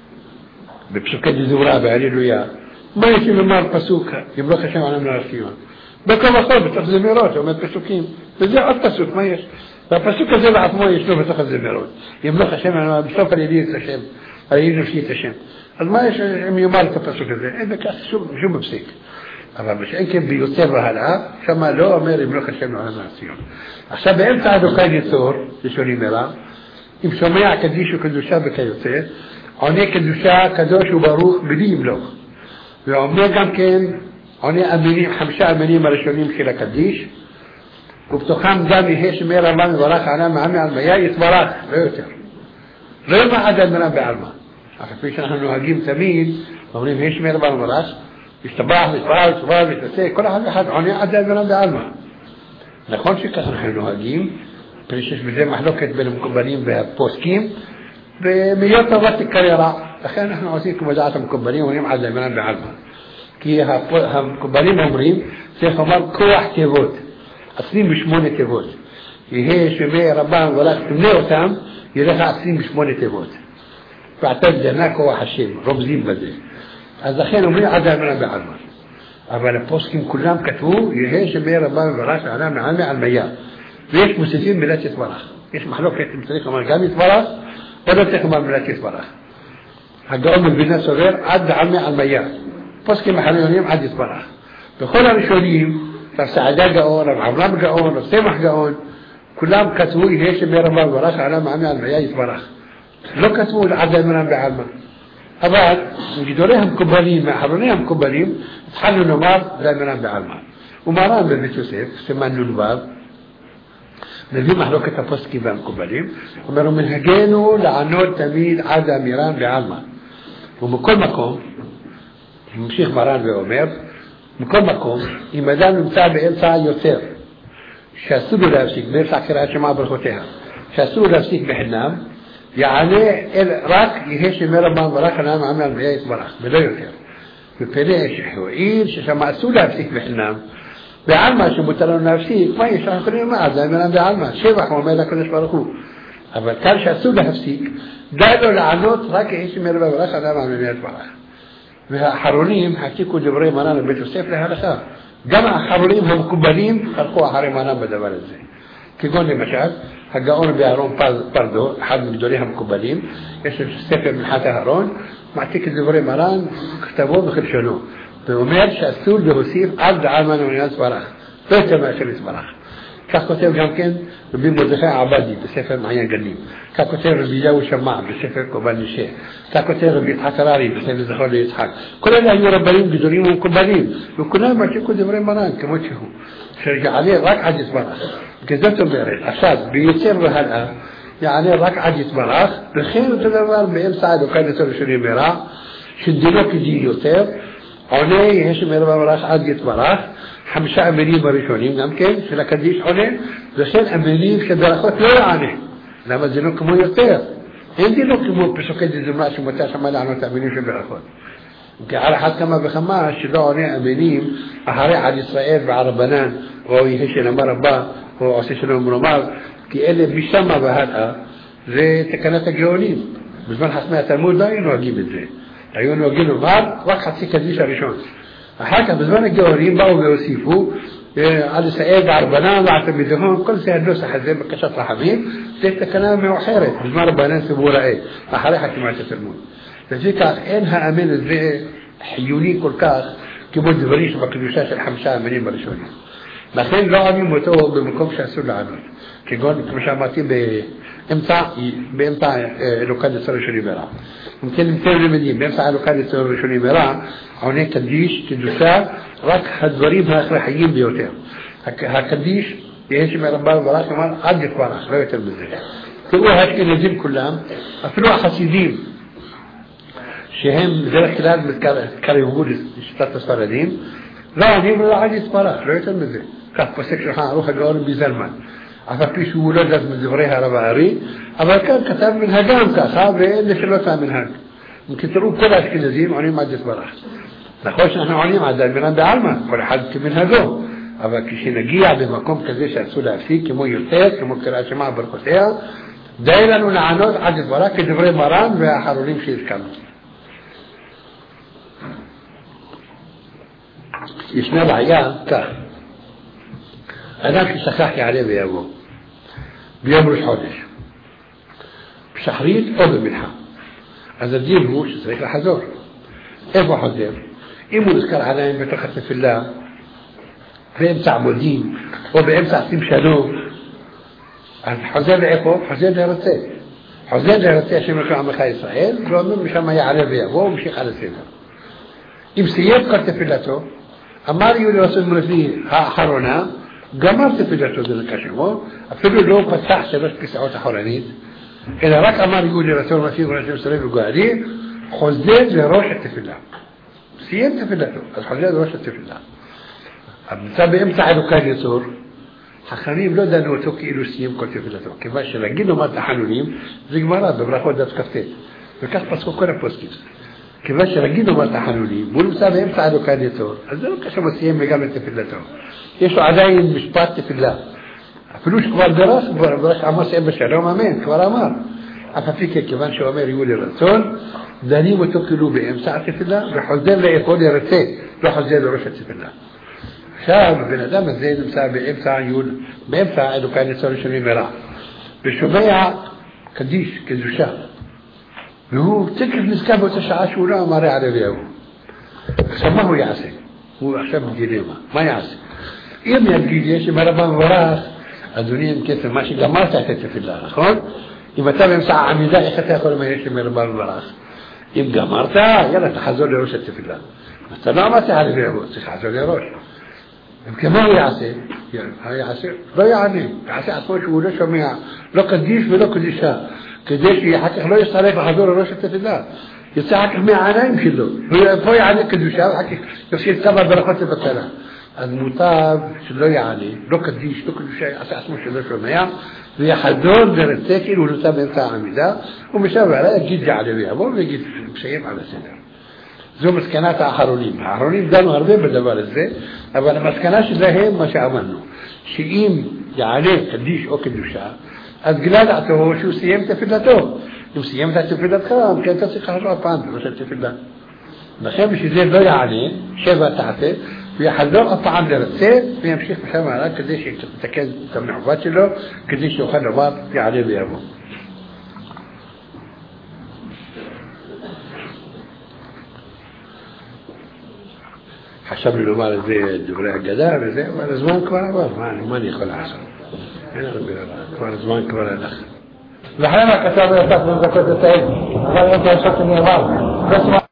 Speaker 1: בפסוקי דזמרה בהללויה, מה יש לומר פסוק ימלוך השם עולם מהציון? בכל אחר בתוך זמירות, אומר פסוקים. וזה עוד פסוק, מה יש? והפסוק הזה לעצמו ישנו בתוך הזמירות. ימלוך השם עולם בסוף על ידי את השם, על ידי נפשי את השם. אז מה יש אם יאמר את הפסוק הזה? אין בכך שום מפסיק. אבל מה שאין כן ביותר והלאה, שמה לא אומר ימלוך השם עולם מהציון. עכשיו באמצע הדוקאי ניצור, לשונים אליו, אם שומע קדיש וקדושה וכיוצא, עונה קדושה קדוש וברוך בלי ימלוך. ואומר גם כן, עונה אמינים, 5 אמינים הראשונים של הקדיש, ובתוכם גם יהיה שמי רבה מברך ענה מעמי על מיה יתברך, לא יותר. לא יאמר עד אמינה בעלמה. אך כפי שאנחנו נוהגים תמיד, אומרים, יש שמי רבה מברך, ישתבח, יתברך, יתברך, יתעסק, כל אחד עונה עד אמינה בעלמה. נכון שכך אנחנו נוהגים, שיש בזה מחלוקת בין המקובלים והפוסקים, ומיות טובה תקרא רע. לכן אנחנו עושים כמו דעת המקובלים, אומרים עד אמינה בעלמה. כי המקובלים אומרים, צריך לומר כוח תיבות, 28 תיבות. יהיה שמי רבה מברך, תמנה אותם, יהיה לך 28 תיבות. ועתה ג'נה כוח השם, רומזים בזה. אז לכן אומרים עד אמינה בעלמה. אבל הפוסקים כולם כתבו, יהיה שמי רבה מברך ענה מעלמה על מיה. ויש מוסיפים מילת יתברך. יש מחלוקת אם צריך לומר גם יתברך, או לא צריך לומר מילת יתברך. הגאון מבינה סובר עד עלמי עלמיה. פוסקים אחרונים עד יתברך. בכל הראשונים, רב סעדה גאון, רב עמרם גאון, רב סמח גאון, כולם כתבו יהיה שמרבה וברך עלם עלמי עלמיה יתברך. לא כתבו עד אמרם בעלמא. אבל מגדולי המקובלים, מאחרוני המקובלים, התחלנו לומר אמרם בעלמא. ומרן בבית יוסף, סימן נ"ו, מביא מחלוקת הפוסקים והמקובלים, אומרו מנהגנו לענות תמיד עד אמירן בעלמא. ומכל מקום, ממשיך מרן ואומר, מכל מקום, אם אדם נמצא באמצע יותר, שאסור לו להפסיק, באמצע קריאת שמע ברכותיה, שאסור לו להפסיק בחינם, יענה רק יהיה שמרבה וברך עלם עלמי עלמיה יתברך, ולא יותר. מפני שהועיל ששם אסור להפסיק בחינם, בעלמא שמותר לנו להפסיק, מה יש? אנחנו יכולים לומר, זה אמרם בעלמא, שבח הוא אומר לקדוש ברוך הוא. אבל כאן שאסור להפסיק, די לו לענות רק יהיה שמרבה וברך עלם עלמיה יתברך. והאחרונים הפסיקו דברי מרן בבית יוסף להלכה. גם האחרונים המקובלים הלכו אחרי מרן בדבר הזה. כגון למשל, הגאון באהרון פרדו, אחד מגדולי המקובלים, יש ספר מנחת אהרון, מעתיק את דברי מרן, כתבו וכלשונו. ואומר שאסור להוסיף עד עלמא עלמיה יתברך, לא יותר מאשר יתברך. כך כותב גם כן רבי מרדכי עבדי בספר מעיין גנים, כך כותב רבי אליהו שמע בספר קורבן נשה, כך כותב רבי יצחק הררי בספר זכור ליצחק. כל אלה היו רבנים גדולים ומקובלים, וכולם מעתיקו דברי מרן כמות שהוא, שיעלה רק עד יתברך. כזאת אומרת, עכשיו ביותר והלאה, יענה רק עד יתברך, וכן אותו דבר באמצע אלוקי נצור ראשוני מרע, שדינו כדין יותר, עונה יש מרבה וברך עד יתברך, 5 אמינים הראשונים גם כן, של הקדיש עונה, וכן אמינים שברכות לא יענה. למה זה לא כמו יותר? אין דינו כמו פסוקי דזמרה שמותר שמה לענות אמינים של ברכות. כי על אחת כמה וכמה שלא עונה אמינים אחרי עד ישראל וערבנן, או יהיה שנאמר רבה, או עושה שלום ונאמר, כי אלה משם והלאה, זה תקנת הגאונים. בזמן חכמי התלמוד לא היו נוהגים את זה. היו נוהגים לומר רק חצי קדיש הראשון. אחר כך בזמן הגאונים באו והוסיפו על ישראל וערבנן ועתמידהון, כל זה הנוסח הזה בקשת רחמים, זה תקנה מאוחרת, בזמן רבנן סיבור ראה, אחרי חתימת התלמוד. לפיכך אין האמן הזה חיוני כל כך כמו דברים שבקדושה של 5 אמינים הראשונים. לכן לא עונים אותו במקום שאסור לענות. כגון, כמו שאמרתי, באמצע אלוקי נצור ראשוני מרע. מומכן נמצא למדים, באמצע אלוקי נצור ראשוני מרע, עונה קדיש, קדושה, רק הדברים ההכרחיים ביותר. הקדיש, יהיה שמרבה וברך, כלומר, עד יתברך, לא יותר מזה. תראו, האשכנזים כולם, אפילו החסידים, שהם בדרך כלל קרבו לשיטת הספרדים, לא עונים לו עד יתברך, לא יותר מזה. כך פוסק שלך ערוך הגאון בזלמן. אף על פי שהוא לא גז מדברי הרב הארי, אבל כאן כתב מנהגם ככה, ואין לשנות המנהג. אם תראו כל האשכנזים עונים עד יתברך. נכון שאנחנו עונים עד אמירן בעלמא, כל אחד כמנהגו. אבל כשנגיע במקום כזה שאסור להפסיק, כמו יותר, כמו קריאת שמע ברכותיה, די לנו לענות עד יתברך כדברי מרן והאחרונים שהזכרנו. ישנה בעיה כך. אדם ששכח יעלה ויבוא ביום ראש חודש בשחרית או במנחה, אז הדין הוא שצריך לחזור. איפה חוזר? אם הוא נזכר עליהם בתוך התפילה באמצע עמודים או באמצע עשים שלום, אז חוזר לאיפה? חוזר לרצה. חוזר לרצה השם אלוהים עמך ישראל, ואומר משם יעלה ויבוא ומשיך על הסדר. אם סיים כל תפילתו, אמר יהודי רסול מרפי האחרונה, גמר תפילתו דרכי שמו, אפילו לא פתח 3 כיסאות אחורנית, אלא רק אמר יהודי רסול מרפי ורשם סרב וגואלי, חוזר לראש התפילה. סיים תפילתו, אז חוזר לראש התפילה. נמצא באמצע אלוקי נצור, חכמים לא דנו אותו כאילו סיים כל תפילתו, כיוון שלהגיד לומר תחנונים, זה גמרא בברכות דף כ"ט, וכך פסקו כל הפוסקים. כיוון שרגיל לומר תחנונים, והוא נמצא באמצע אלוקי נצור, אז זה לא קשה מסיים וגם את תפילתו. יש לו עדיין משפט תפילה. אפילו שכבר דרש עמוס אין בשלום אמן, כבר אמר. אף הפיקה, כיוון שהוא אומר יהיו לרצון, דנים אותו כאילו באמצע התפילה, וחוזר לאיפה לרצה, לא חוזר לראש התפילה. עכשיו, הבן אדם הזה נמצא באמצע אלוקי נצור ראשוני מרע. ושומע קדיש, קדושה. והוא תקף נזכר באותה שעה שהוא לא אמר על אביהו. עכשיו מה הוא יעשה? הוא עכשיו בדילמה. מה יעשה? אם יגיד יש עם הרב מבורך, אדוני עם כסף, מה שגמרת את התפילה, נכון? אם אתה באמצע העמידה, איך אתה יכול לומר יש עם הרב מבורך? אם גמרת, יאללה, תחזור לראש התפילה. אתה לא אמרת על אביהו, צריך לחזור לראש. וכמה הוא יעשה? לא יענה. יעשה עצמו שהוא לא שומע, לא קדיש ולא קדישה. כדי שאחר כך לא יצטרך לחזור לראש התפילה. יוצא אחר כך מהעיניים שלו. פה יענה קדושה, ואחר כך יוסיף כמה ברכות לבטלה. אז מוטב שלא יענה, לא קדיש, לא קדושה, יעשה עצמו שלא שומע, ויחזור ורצה כאילו הוא נמצא באמצע העמידה, ומשם עליי יגיד יעלה ויעבור ויגיד, מסיים על הסדר. זו מסקנת האחרונים. האחרונים דנו הרבה בדבר הזה, אבל המסקנה שלהם מה שאמרנו, שאם יעלה קדיש או קדושה, אז גלה דעתו שהוא סיים את תפילתו. אם סיים את תפילתך, כן אתה צריך לחזור פעם בראש התפילה. לכן בשביל לא יעלה, שבע תעשה, ויחזור הפעם לרצה, וימשיך משם עליו כדי שיתקן את המעוות שלו, כדי שיוכל לומר יעלה ויבוא. חשבנו לומר את זה דברי אגדה וזה, אבל הזמן כבר עבר, מה אני יכול לעשות? אין הרבה דבר, כבר הזמן כבר הלך.
Speaker 2: ואחרי מה כתב יוסף בן זכות את העד, אבל אין תעשות שנאמר,